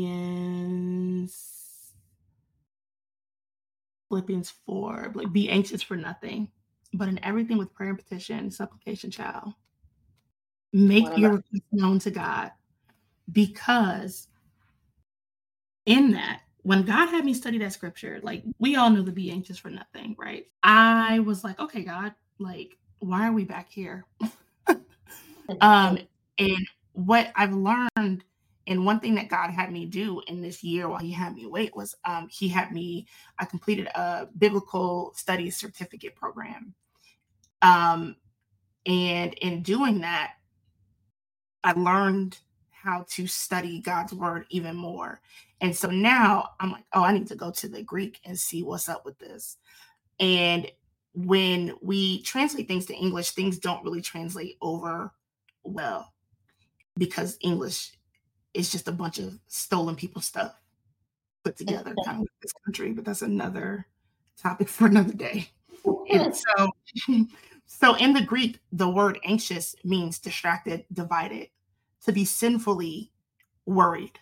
Philippians 4, like, be anxious for nothing, but in everything with prayer and petition, supplication, child. One Make of my your requests known to God, because in that, when God had me study that scripture, like, we all know to be anxious for nothing, right? I was like, "Okay, God, like, why are we back here?" Um, and what I've learned, and one thing that God had me do in this year while He had me wait was, I completed a biblical studies certificate program. Um, and in doing that, I learned how to study God's word even more. And so now I'm like, oh, I need to go to the Greek and see what's up with this. And when we translate things to English, things don't really translate over well, because English is just a bunch of stolen people stuff put together, kind of like this country, but that's another topic for another day. And so, so in the Greek, the word anxious means distracted, divided, to be sinfully worried.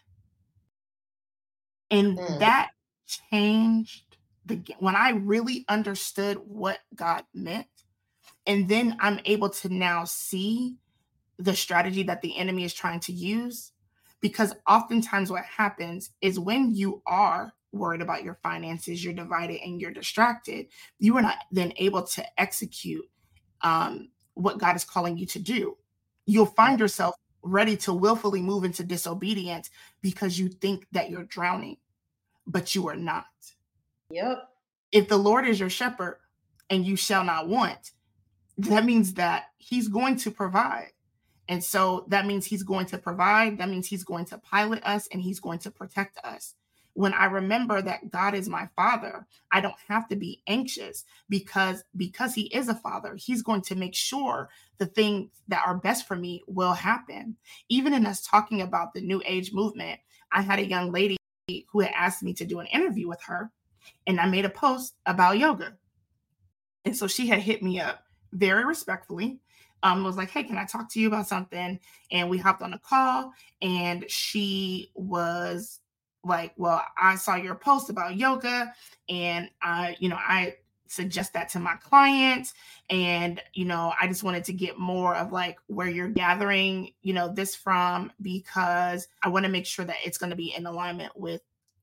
And Mm, that changed when I really understood what God meant. And then I'm able to now see the strategy that the enemy is trying to use. Because oftentimes what happens is when you are worried about your finances, you're divided and you're distracted, you are not then able to execute what God is calling you to do. You'll mm. find yourself ready to willfully move into disobedience because you think that you're drowning, but you are not. Yep. If the Lord is your shepherd and you shall not want, that means that He's going to provide. And so that means He's going to provide. That means He's going to pilot us and He's going to protect us. When I remember that God is my father, I don't have to be anxious, because He is a father. He's going to make sure the things that are best for me will happen. Even in us talking about the new age movement, I had a young lady who had asked me to do an interview with her, and I made a post about yoga. And so she had hit me up very respectfully. Was like, hey, can I talk to you about something? And we hopped on a call, and she was like, well, I saw your post about yoga, and I suggest that to my clients. And, I just wanted to get more of like where you're gathering, this from, because I want to make sure that it's going to be in alignment with,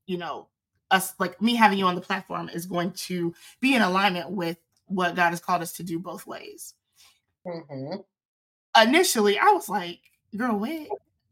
us, like me having you on the platform is going to be in alignment with what God has called us to do both ways. Mhm. Initially, I was like, girl, wait.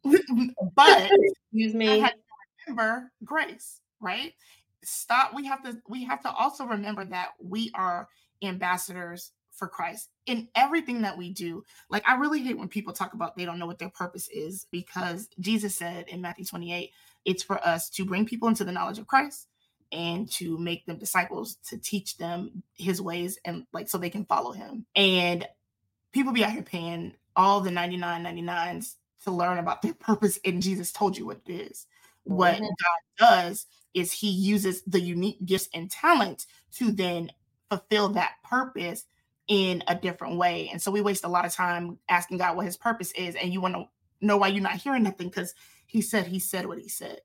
But Excuse I had me. to remember grace, right? Stop. We have to also remember that we are ambassadors for Christ in everything that we do. Like, I really hate when people talk about they don't know what their purpose is, because Jesus said in Matthew 28, it's for us to bring people into the knowledge of Christ and to make them disciples, to teach them His ways, and like so they can follow Him. And people be out here paying all the 99.99s to learn about their purpose, and Jesus told you what it is. What Mhm. God does is He uses the unique gifts and talents to then fulfill that purpose in a different way. And so we waste a lot of time asking God what His purpose is, and you want to know why you're not hearing nothing, because He said what He said.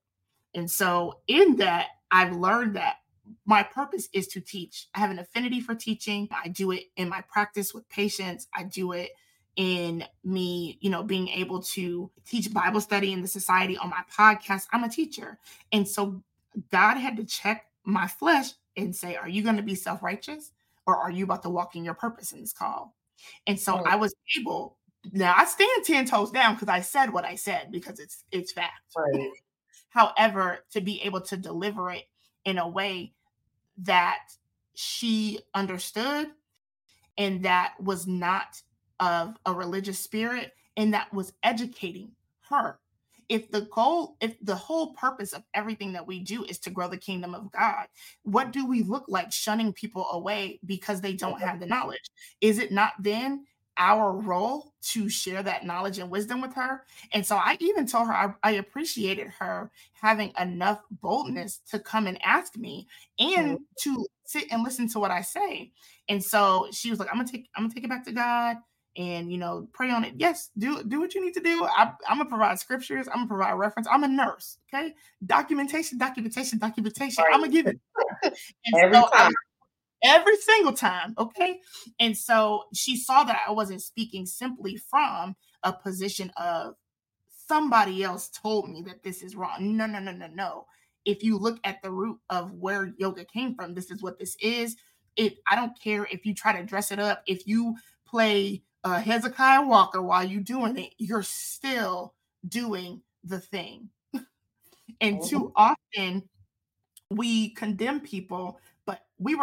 And so in that, I've learned that my purpose is to teach. I have an affinity for teaching. I do it in my practice with patients. I do it in me, being able to teach Bible study in the society on my podcast. I'm a teacher. And so God had to check my flesh and say, are you going to be self-righteous, or are you about to walk in your purpose in this call? And so I was able, now I stand 10 toes down because I said what I said, because it's fact. Right. However, to be able to deliver it in a way that she understood, and that was not of a religious spirit, and that was educating her. If the whole purpose of everything that we do is to grow the kingdom of God, what do we look like shunning people away because they don't have the knowledge? Is it not then our role to share that knowledge and wisdom with her? And so I even told her I appreciated her having enough boldness to come and ask me and to sit and listen to what I say. And so she was like, I'm gonna take it back to God and pray on it. Yes, do what you need to do. I'm gonna provide scriptures, I'm gonna provide reference. I'm a nurse, okay? Documentation. Right. I'm gonna give it. And every single time, okay? And so she saw that I wasn't speaking simply from a position of somebody else told me that this is wrong. No. If you look at the root of where yoga came from, this is what this is. I don't care if you try to dress it up. If you play Hezekiah Walker while you're doing it, you're still doing the thing. And too often we condemn people, but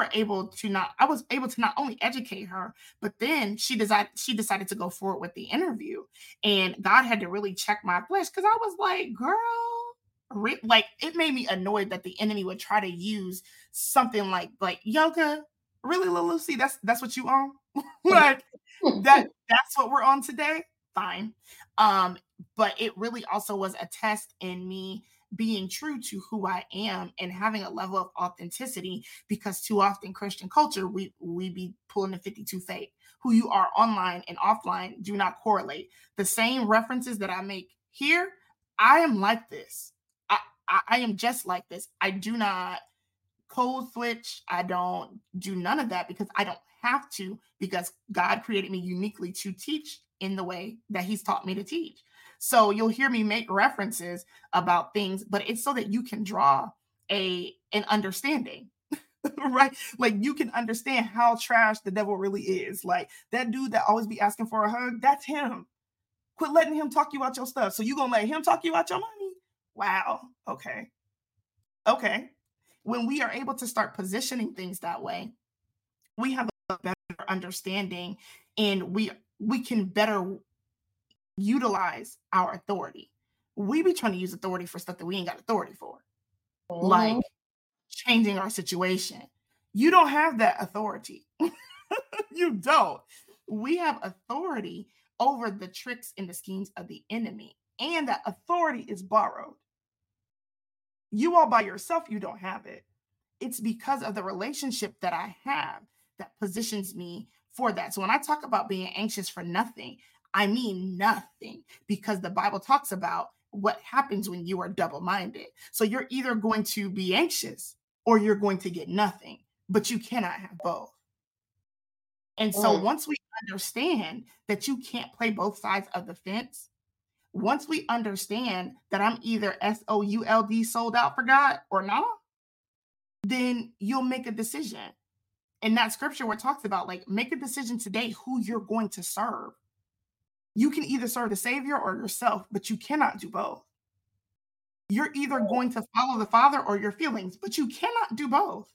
I was able to not only educate her, but then she decided to go forward with the interview. And God had to really check my flesh, because I was like, girl, like, it made me annoyed that the enemy would try to use something like yoga. Really, Lil Lucy, that's what you on? Like that's what we're on today? Fine. But it really also was a test in me being true to who I am and having a level of authenticity, because too often Christian culture, we be pulling the 52 fake. Who you are online and offline do not correlate. The same references that I make here, I am like this. I am just like this. I do not code switch. I don't do none of that, because I don't have to, because God created me uniquely to teach in the way that he's taught me to teach. So you'll hear me make references about things, but it's so that you can draw an understanding, right? Like, you can understand how trash the devil really is. Like, that dude that always be asking for a hug, that's him. Quit letting him talk you out your stuff. So you gonna let him talk you out your money? Wow. Okay. When we are able to start positioning things that way, we have a better understanding, and we can better utilize our authority. We be trying to use authority for stuff that we ain't got authority for, like changing our situation. You don't have that authority. You don't. We have authority over the tricks and the schemes of the enemy, and that authority is borrowed. You all by yourself, you don't have it. It's because of the relationship that I have that positions me for that. So when I talk about being anxious for nothing, I mean nothing, because the Bible talks about what happens when you are double-minded. So you're either going to be anxious or you're going to get nothing, but you cannot have both. And so once we understand that you can't play both sides of the fence, once we understand that I'm either SOULD, sold out for God, or not, then you'll make a decision. And that scripture where it talks about, like, make a decision today who you're going to serve. You can either serve the Savior or yourself, but you cannot do both. You're either going to follow the Father or your feelings, but you cannot do both.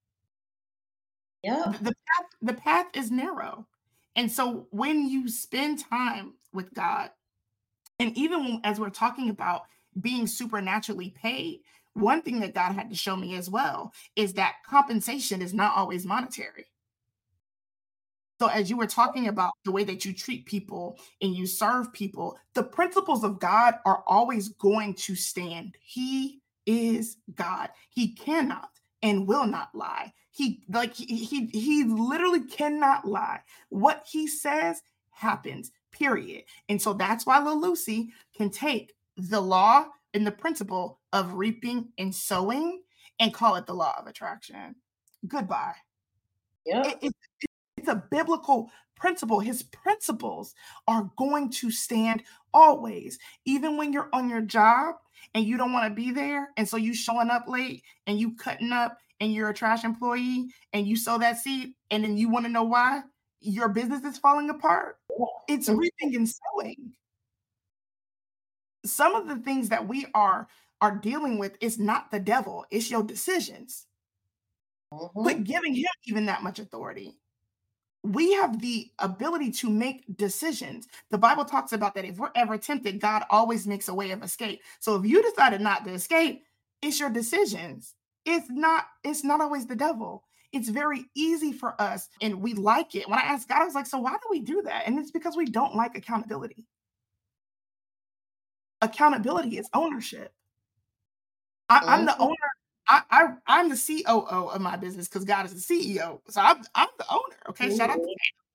Yeah. The path is narrow. And so when you spend time with God, and even as we're talking about being supernaturally paid, one thing that God had to show me as well is that compensation is not always monetary. So as you were talking about the way that you treat people and you serve people, the principles of God are always going to stand. He is God. He cannot and will not lie. He literally cannot lie. What he says happens, period. And so that's why Lil Lucy can take the law in the principle of reaping and sowing and call it the law of attraction. Goodbye. Yep. It's a biblical principle. His principles are going to stand always, even when you're on your job and you don't want to be there. And so you showing up late and you cutting up and you're a trash employee and you sow that seed and then you want to know why your business is falling apart. It's reaping and sowing. Some of the things that we are dealing with is not the devil, it's your decisions. Quit giving him even that much authority. We have the ability to make decisions. The Bible talks about that if we're ever tempted, God always makes a way of escape. So if you decided not to escape, it's your decisions. It's not always the devil. It's very easy for us and we like it. When I asked God, I was like, so why do we do that? And it's because we don't like accountability. Accountability is ownership. I'm the owner. I'm the COO of my business because God is the CEO. So I'm the owner. Okay, shout out to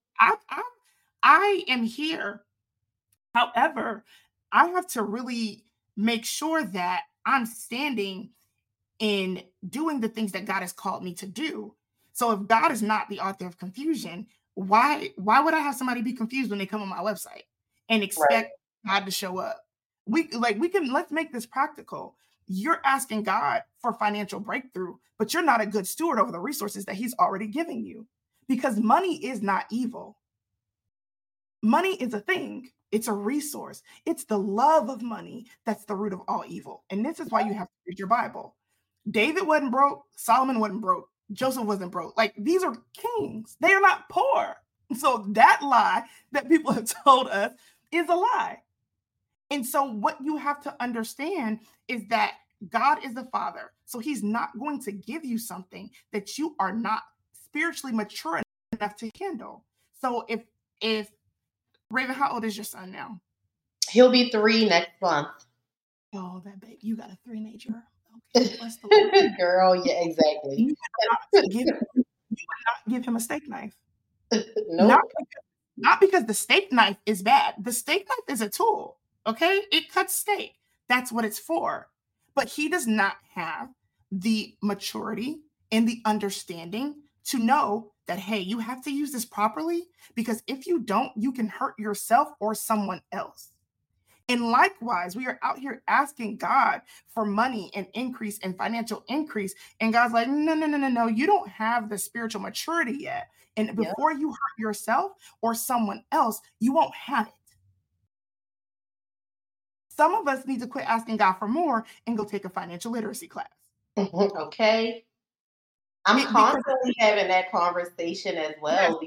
I am here. However, I have to really make sure that I'm standing in doing the things that God has called me to do. So if God is not the author of confusion, why would I have somebody be confused when they come on my website and expect God to show up? Let's make this practical. You're asking God for financial breakthrough, but you're not a good steward over the resources that he's already giving you because money is not evil. Money is a thing. It's a resource. It's the love of money that's the root of all evil. And this is why you have to read your Bible. David wasn't broke. Solomon wasn't broke. Joseph wasn't broke. Like, these are kings. They are not poor. So that lie that people have told us is a lie. And so what you have to understand is that God is the Father. So he's not going to give you something that you are not spiritually mature enough to handle. So if Raven, how old is your son now? He'll be 3 next month. Oh, that baby, you got a 3-nager. Okay, girl, yeah, exactly. You would not give him a steak knife. Nope. Not because the steak knife is bad. The steak knife is a tool. Okay, it cuts steak. That's what it's for. But he does not have the maturity and the understanding to know that, hey, you have to use this properly because if you don't, you can hurt yourself or someone else. And likewise, we are out here asking God for money and increase and financial increase. And God's like, no, you don't have the spiritual maturity yet. And before you hurt yourself or someone else, you won't have it. Some of us need to quit asking God for more and go take a financial literacy class. Okay. I'm constantly having that conversation as well.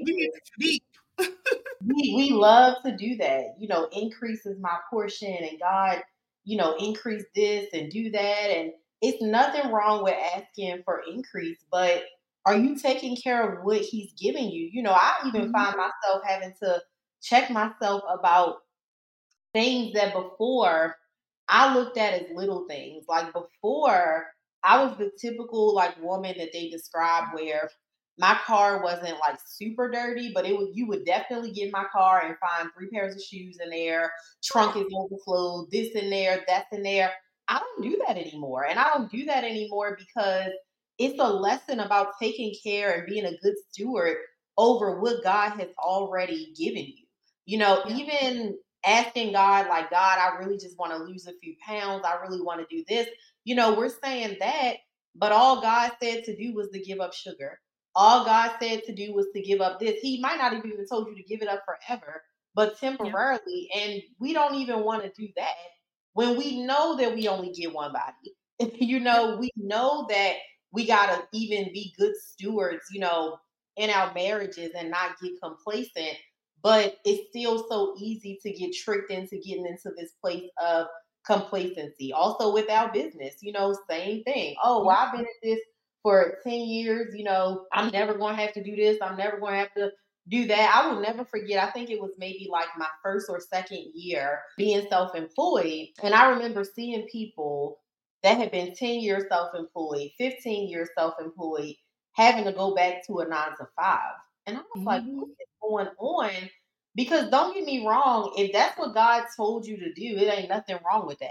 We love to do that. Increases my portion and God, increase this and do that. And it's nothing wrong with asking for increase, but are you taking care of what he's giving you? I even find myself having to check myself about things that before I looked at as little things. Like before, I was the typical like woman that they describe where my car wasn't like super dirty, but you would definitely get in my car and find 3 pairs of shoes in there, trunk is overflowed, this in there, that's in there. I don't do that anymore. And I don't do that anymore because it's a lesson about taking care and being a good steward over what God has already given you. Even asking God, like, God, I really just want to lose a few pounds. I really want to do this. We're saying that, but all God said to do was to give up sugar. All God said to do was to give up this. He might not have even told you to give it up forever, but temporarily. And we don't even want to do that when we know that we only get one body. We know that we got to even be good stewards, in our marriages and not get complacent. But it's still so easy to get tricked into getting into this place of complacency. Also with our business, same thing. Oh, well, I've been at this for 10 years. I'm never going to have to do this. I'm never going to have to do that. I will never forget. I think it was maybe like my first or second year being self-employed. And I remember seeing people that had been 10 years self-employed, 15 years self-employed, having to go back to a 9 to 5. And I was like, what is going on? Because don't get me wrong, if that's what God told you to do, it ain't nothing wrong with that.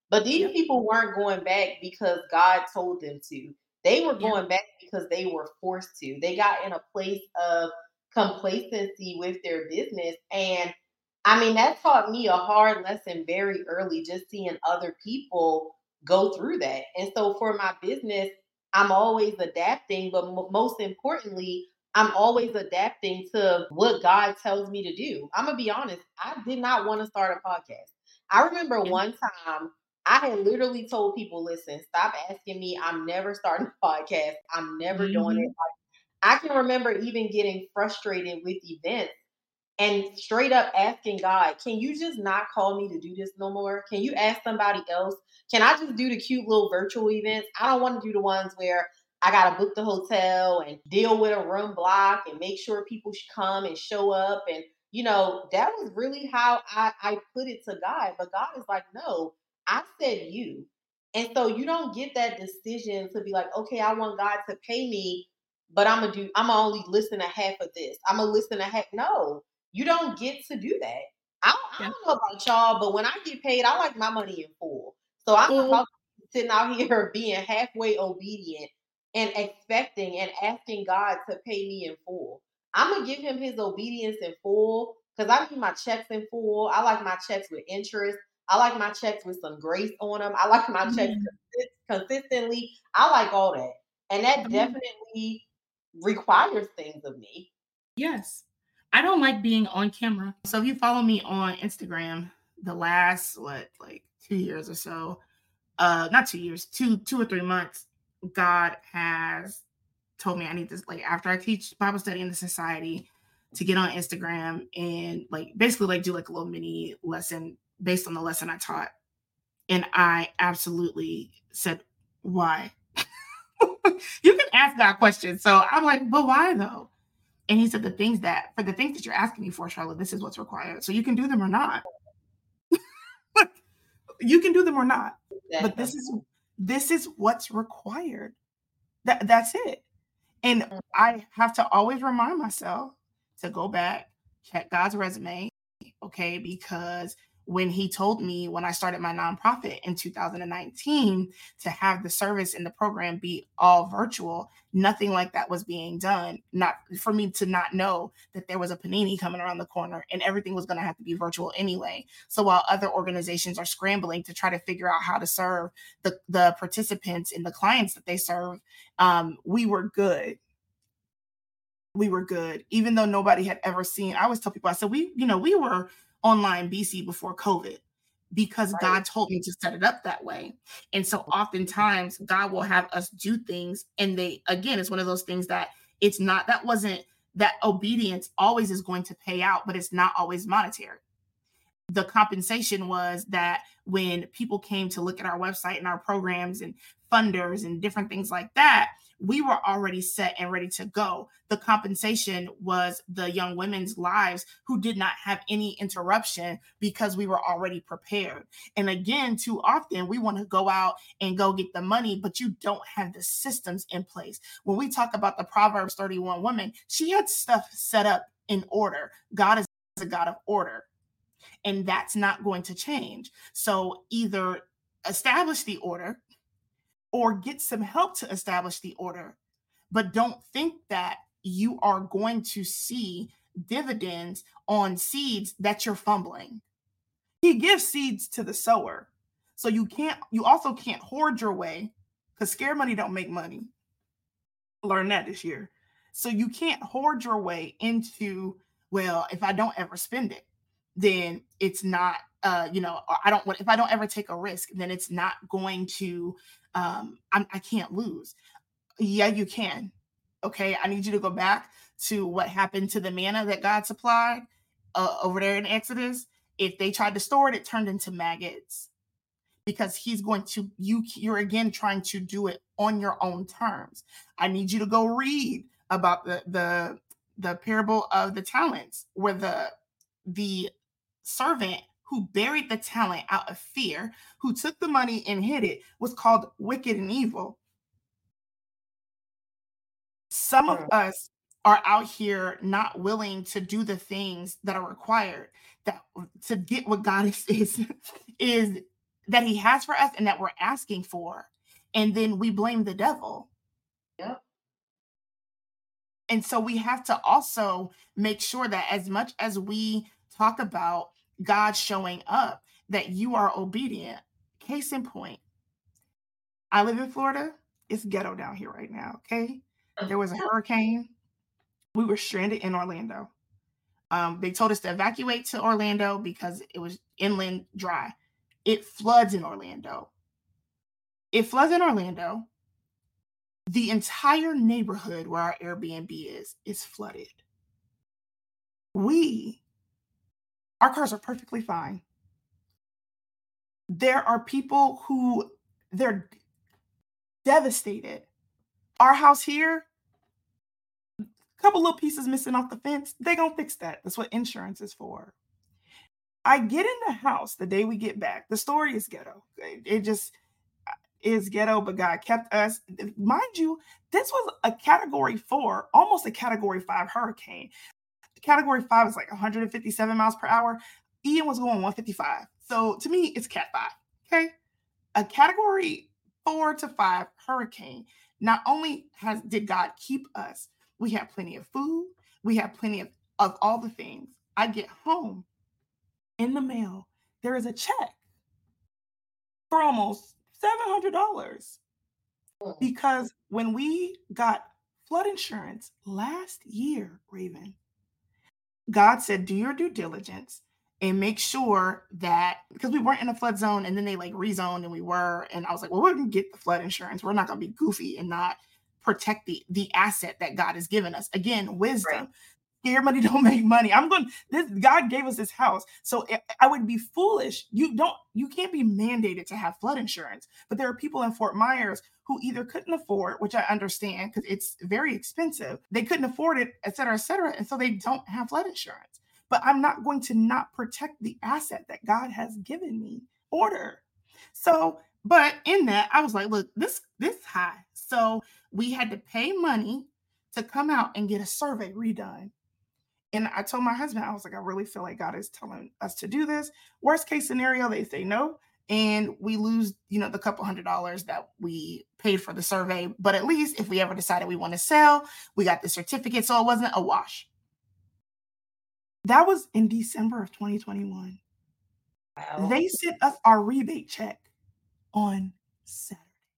But these Yep. people weren't going back because God told them to. They were Yeah. going back because they were forced to. They got in a place of complacency with their business. And I mean, that taught me a hard lesson very early, just seeing other people go through that. And so for my business, I'm always adapting, but most importantly, I'm always adapting to what God tells me to do. I'm going to be honest, I did not want to start a podcast. I remember Yeah. one time I had literally told people, listen, stop asking me. I'm never starting a podcast. I'm never doing it. Hmm. I can remember even getting frustrated with events and straight up asking God, can you just not call me to do this no more? Can you ask somebody else? Can I just do the cute little virtual events? I don't want to do the ones where I got to book the hotel and deal with a room block and make sure people come and show up. And, that was really how I put it to God. But God is like, no, I said you. And so you don't get that decision to be like, okay, I want God to pay me, but I'm gonna only listen to half of this. I'm gonna listen to half. No, you don't get to do that. I Yeah. don't know about y'all, but when I get paid, I like my money in full. So I'm not Full. about to be sitting out here being halfway obedient and expecting and asking God to pay me in full. I'm gonna give him his obedience in full because I need my checks in full. I like my checks with interest. I like my checks with some grace on them. I like my checks Mm. consistently. I like all that. And that Come on. definitely requires things of me. Yes. I don't like being on camera. So if you follow me on Instagram, the last what, like 2 years or so, not 2 years, 2 or 3 months, God has told me I need this, like after I teach Bible study in the society, to get on Instagram and like basically like do like a little mini lesson based on the lesson I taught. And I absolutely said, why? You can ask God questions. So I'm like, but why though? And he said, for the things that you're asking me for, Charlotte, this is what's required. So you can do them or not. You can do them or not. But That this is what's required. That's it. And I have to always remind myself to go back, check God's resume, okay? Because when he told me when I started my nonprofit in 2019 to have the service and the program be all virtual, nothing like that was being done. Not for me to not know that there was a panini coming around the corner and everything was going to have to be virtual anyway. So while other organizations are scrambling to try to figure out how to serve the participants and the clients that they serve, we were good. We were good, even though nobody had ever seen. I always tell people, I said, we were online BC before COVID because right. God told me to set it up that way. And so oftentimes God will have us do things. And again, it's one of those things that that wasn't, that obedience always is going to pay out, but it's not always monetary. The compensation was that when people came to look at our website and our programs and funders and different things like that, we were already set and ready to go. The compensation was the young women's lives who did not have any interruption because we were already prepared. And again, too often we want to go out and go get the money, but you don't have the systems in place. When we talk about the Proverbs 31 woman, she had stuff set up in order. God is a God of order. And that's not going to change. So either establish the order or get some help to establish the order. But don't think that you are going to see dividends on seeds that you're fumbling. He gives seeds to the sower. So you also can't hoard your way because scare money don't make money. Learn that this year. So you can't hoard your way into, well, if I don't ever spend it, then it's not, I don't want, if I don't ever take a risk, then it's not going to, I can't lose. Yeah, you can. Okay. I need you to go back to what happened to the manna that God supplied over there in Exodus. If they tried to store it, it turned into maggots because he's going to, you're again trying to do it on your own terms. I need you to go read about the parable of the talents where the servant who buried the talent out of fear, who took the money and hid it, was called wicked and evil. Some of us are out here not willing to do the things that are required that to get what God is that he has for us and that we're asking for. And then we blame the devil. Yep. And so we have to also make sure that as much as we talk about God showing up, that you are obedient. Case in point, I live in Florida. It's ghetto down here right now. Okay. There was a hurricane. We were stranded in Orlando. They told us to evacuate to Orlando because it was inland dry. It floods in Orlando. The entire neighborhood where our Airbnb is flooded. Our cars are perfectly fine. There are people who they're devastated. Our house here, a couple little pieces missing off the fence. They gonna fix that. That's what insurance is for. I get in the house the day we get back. The story is ghetto. It just is ghetto, but God kept us. Mind you, this was a category 4, almost a category 5 hurricane. Category 5 is like 157 miles per hour. Ian was going 155. So to me, it's Cat 5. Okay. A category 4 to 5 hurricane. Not only did God keep us, we had plenty of food. We had plenty of all the things. I get home. In the mail, there is a check for almost $700 because when we got flood insurance last year, Raven, God said, do your due diligence and make sure that, because we weren't in a flood zone and then they like rezoned and we were, and I was like, well, we're going to get the flood insurance. We're not going to be goofy and not protect the asset that God has given us. Again, wisdom. Right. Your money don't make money. God gave us this house. So I would be foolish. You can't be mandated to have flood insurance. But there are people in Fort Myers who either couldn't afford, which I understand because it's very expensive. They couldn't afford it, et cetera, et cetera. And so they don't have flood insurance. But I'm not going to not protect the asset that God has given me. Order. So, but in that, I was like, look, this high. So we had to pay money to come out and get a survey redone. And I told my husband, I was like, I really feel like God is telling us to do this. Worst case scenario, they say no. And we lose, the couple $100 that we paid for the survey. But at least if we ever decided we want to sell, we got the certificate. So it wasn't a wash. That was in December of 2021. Wow. They sent us our rebate check on Saturday.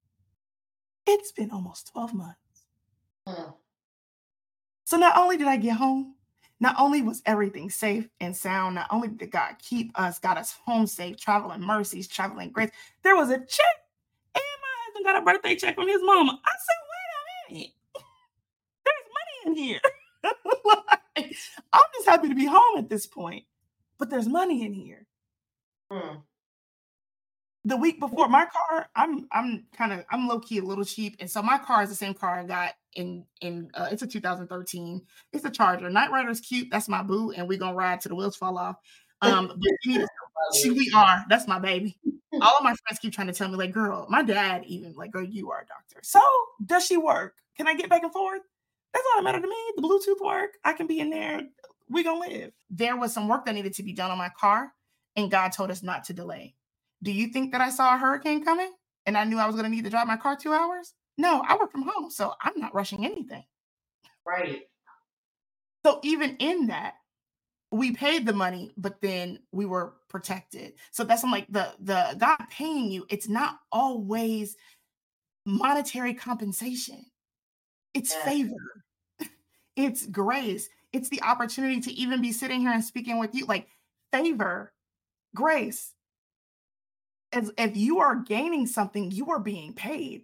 It's been almost 12 months. So not only did I get home, not only was everything safe and sound, not only did God keep us, got us home safe, traveling mercies, traveling grace, there was a check, and my husband got a birthday check from his mama. I said, wait a minute, there's money in here. I'm just happy to be home at this point, but there's money in here. The week before, my car, I'm low key a little cheap, and so my car is the same car I got in it's a 2013. It's a Charger. Knight Rider's cute. That's my boo, and we're gonna ride till the wheels fall off. But we are. That's my baby. All of my friends keep trying to tell me, like, girl, my dad even like, girl, you are a doctor. So does she work? Can I get back and forth? That's all that matters to me. The Bluetooth work. I can be in there. We gonna live. There was some work that needed to be done on my car, and God told us not to delay. Do you think that I saw a hurricane coming and I knew I was going to need to drive my car 2 hours? No, I work from home, so I'm not rushing anything. Right. So even in that, we paid the money, but then we were protected. So that's like the God paying you. It's not always monetary compensation. It's favor. It's grace. It's the opportunity to even be sitting here and speaking with you, like favor, grace. As if you are gaining something, you are being paid.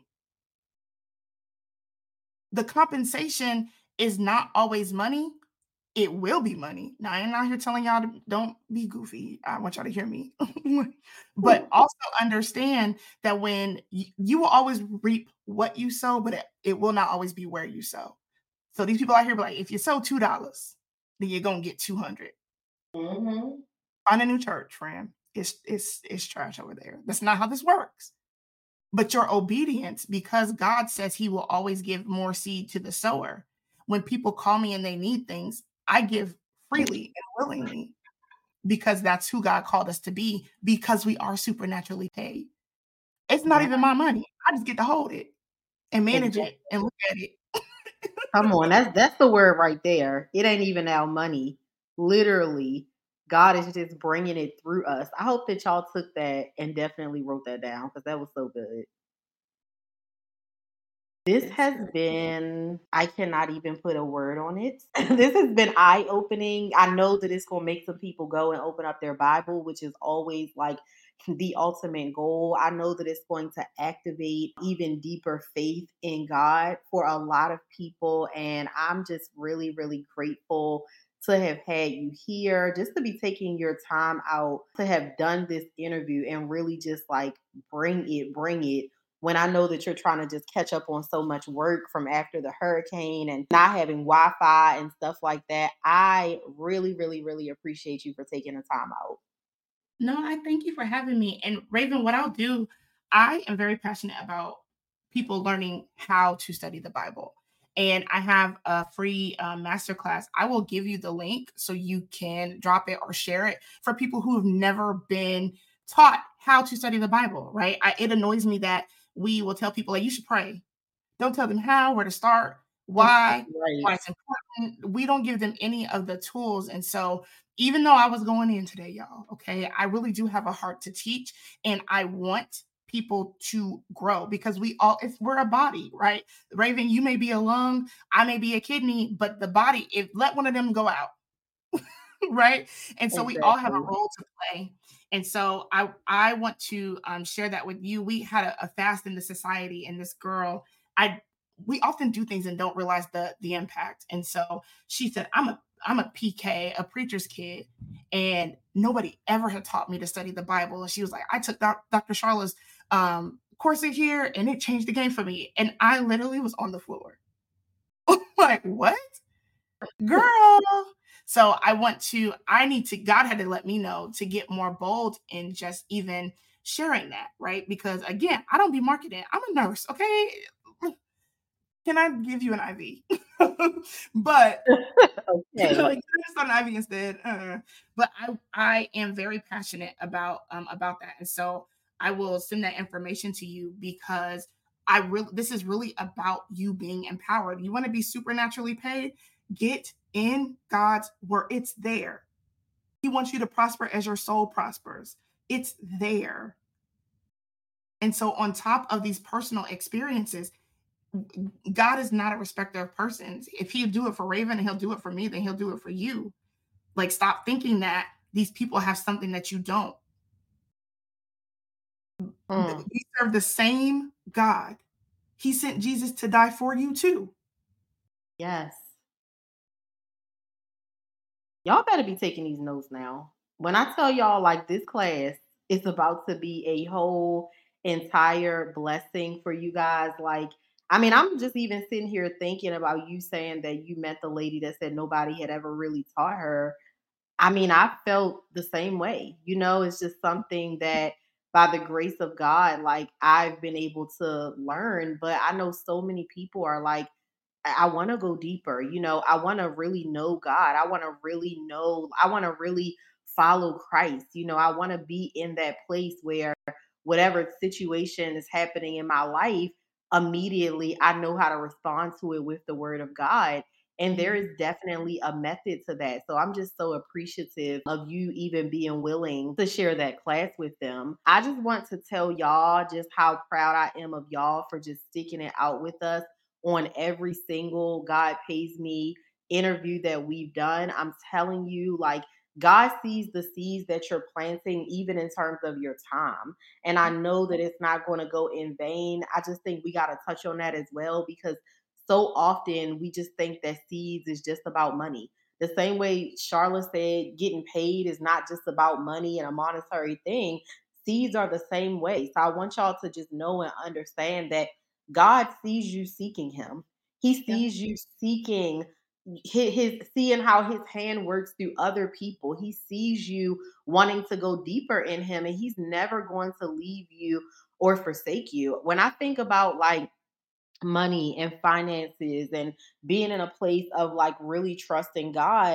The compensation is not always money. It will be money. Now, I'm not here telling y'all to don't be goofy. I want y'all to hear me. But also understand that when you will always reap what you sow, but it will not always be where you sow. So these people out here be like, if you sow $2, then you're going to get 200. Mm-hmm. Find a new church, friend. It's trash over there. That's not how this works. But your obedience, because God says he will always give more seed to the sower. When people call me and they need things, I give freely and willingly. because that's who God called us to be, because we are supernaturally paid. It's not Yeah, even my money. I just get to hold it and manage exactly. it and look at it. Come on, that's the word right there. It ain't even our money. Literally, God is just bringing it through us. I hope that y'all took that and definitely wrote that down because that was so good. This Yes, has been, I cannot even put a word on it. This has been eye opening. I know that it's going to make some people go and open up their Bible, which is always like the ultimate goal. I know that it's going to activate even deeper faith in God for a lot of people. And I'm just really, really grateful to have had you here, just to be taking your time out to have done this interview and really just like bring it when I know that you're trying to just catch up on so much work from after the hurricane and not having Wi-Fi and stuff like that. I really, really, really appreciate you for taking the time out. no, I thank you for having me. And Raven, what I'll do, I am very passionate about people learning how to study the Bible. And I have a free masterclass. I will give you the link so you can drop it or share it for people who have never been taught how to study the Bible, right? It annoys me that we will tell people, like, you should pray. Don't tell them how, where to start, why Right. it's important. We don't give them any of the tools. And so, even though I was going in today, y'all, okay, I really do have a heart to teach and I want people to grow because we're a body, right? Raven, you may be a lung, I may be a kidney, but the body, if let one of them go out, right? And so we all have a Exactly. role to play. And so I want to share that with you. We had a fast in the society, and this girl, I we often do things and don't realize the impact. And so she said, I'm a PK, a preacher's kid, and nobody ever had taught me to study the Bible. And she was like, I took Dr. Charla's course here, and it changed the game for me. And I literally was on the floor. Like, what? Girl. So I need to, God had to let me know to get more bold in just even sharing that, right? Because again, I don't be marketing. I'm a nurse, okay? Can I give you an IV? But Okay. like just on an IV instead. But I am very passionate about that. And so I will send that information to you because this is really about you being empowered. You want to be supernaturally paid? Get in God's word. It's there. He wants you to prosper as your soul prospers. It's there. And so on top of these personal experiences, God is not a respecter of persons. If he'll do it for Raven and he'll do it for me, then he'll do it for you. Like, stop thinking that these people have something that you don't. Mm. We serve the same God. He sent Jesus to die for you too. Yes. Y'all better be taking these notes now. When I tell y'all, like, this class is about to be a whole entire blessing for you guys. Like, I mean, I'm just even sitting here thinking about you saying that you met the lady that said nobody had ever really taught her. I mean, I felt the same way. It's just something that by the grace of God, like I've been able to learn. But I know so many people are like, I want to go deeper. I want to really know God. I want to really follow Christ. I want to be in that place where whatever situation is happening in my life, immediately I know how to respond to it with the word of God. And there is Mhm. definitely a method to that. So I'm just so appreciative of you even being willing to share that class with them. I just want to tell y'all just how proud I am of y'all for just sticking it out with us on every single God Pays Me interview that we've done. I'm telling you, like, God sees the seeds that you're planting, even in terms of your time. And I know that it's not going to go in vain. I just think we got to touch on that as well because so often we just think that seeds is just about money. The same way Charlotte said, getting paid is not just about money and a monetary thing. Seeds are the same way. So I want y'all to just know and understand that God sees you seeking Him. He Yeah. sees you seeking seeing how His hand works through other people. He sees you wanting to go deeper in Him, and He's never going to leave you or forsake you. When I think about like money and finances and being in a place of like really trusting God,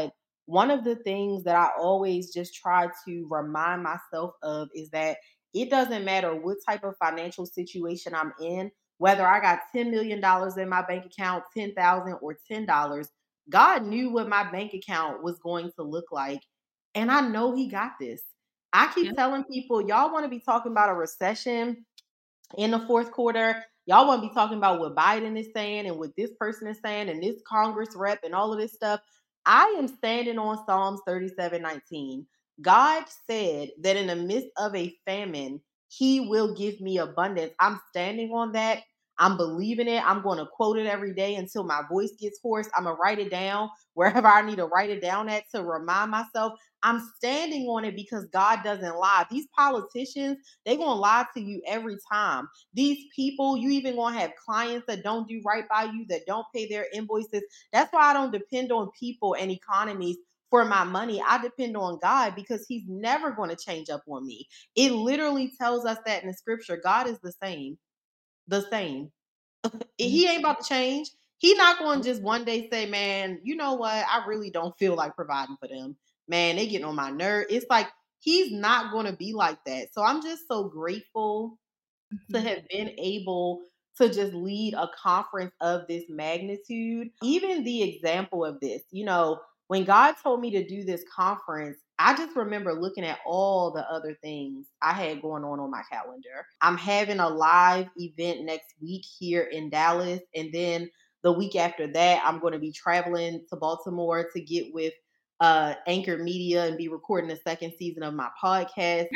one of the things that I always just try to remind myself of is that it doesn't matter what type of financial situation I'm in, whether I got $10 million in my bank account, 10,000 or $10, God knew what my bank account was going to look like. And I know he got this. I keep telling people, y'all want to be talking about a recession in the fourth quarter. Y'all want to be talking about what Biden is saying and what this person is saying and this Congress rep and all of this stuff. I am standing on Psalms 37:19. God said that in the midst of a famine, he will give me abundance. I'm standing on that. I'm believing it. I'm going to quote it every day until my voice gets hoarse. I'm going to write it down wherever I need to write it down at to remind myself. I'm standing on it because God doesn't lie. These politicians, they're going to lie to you every time. These people, you even going to have clients that don't do right by you, that don't pay their invoices. That's why I don't depend on people and economies for my money. I depend on God because he's never going to change up on me. It literally tells us that in the scripture. God is the same. The same. He ain't about to change. He not going to just one day say, man, you know what? I really don't feel like providing for them. Man, they getting on my nerve. It's like, he's not going to be like that. So I'm just so grateful to have been able to just lead a conference of this magnitude. Even the example of this, when God told me to do this conference, I just remember looking at all the other things I had going on my calendar. I'm having a live event next week here in Dallas. And then the week after that, I'm going to be traveling to Baltimore to get with Anchor Media and be recording the second season of my podcast.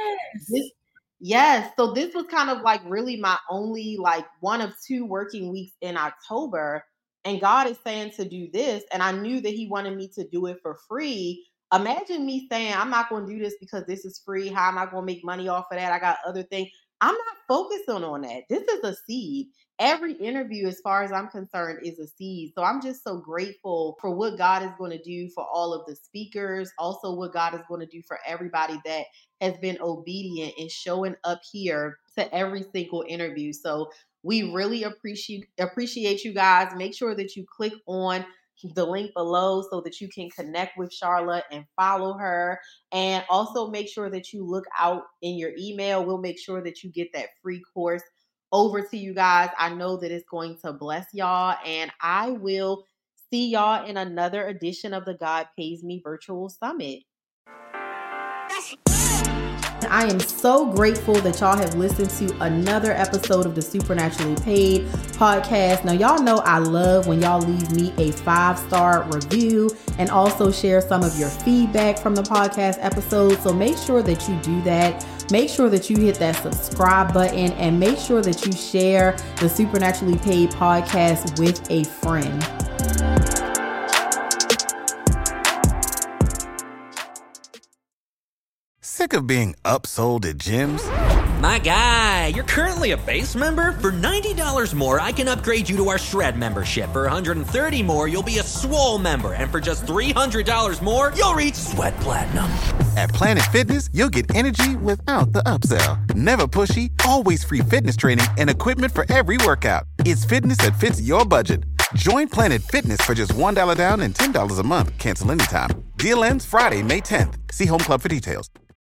So this was kind of like really my only like one of 2 working weeks in October. And God is saying to do this. And I knew that he wanted me to do it for free. Imagine me saying, I'm not going to do this because this is free. How am I going to make money off of that? I got other things. I'm not focusing on that. This is a seed. Every interview, as far as I'm concerned, is a seed. So I'm just so grateful for what God is going to do for all of the speakers. Also, what God is going to do for everybody that has been obedient and showing up here to every single interview. So we really appreciate you guys. Make sure that you click on the link below so that you can connect with Charlotte and follow her. And also make sure that you look out in your email. We'll make sure that you get that free course over to you guys. I know that it's going to bless y'all. And I will see y'all in another edition of the God Pays Me Virtual Summit. I am so grateful that y'all have listened to another episode of the Supernaturally Paid podcast. Now, y'all know I love when y'all leave me a 5-star review and also share some of your feedback from the podcast episode. So make sure that you do that. Make sure that you hit that subscribe button and make sure that you share the Supernaturally Paid podcast with a friend. Sick of being upsold at gyms? My guy, you're currently a base member? For $90 more, I can upgrade you to our Shred membership. For $130 more, you'll be a Swole member. And for just $300 more, you'll reach Sweat Platinum. At Planet Fitness, you'll get energy without the upsell. Never pushy, always free fitness training and equipment for every workout. It's fitness that fits your budget. Join Planet Fitness for just $1 down and $10 a month. Cancel anytime. Deal ends Friday, May 10th. See Home Club for details.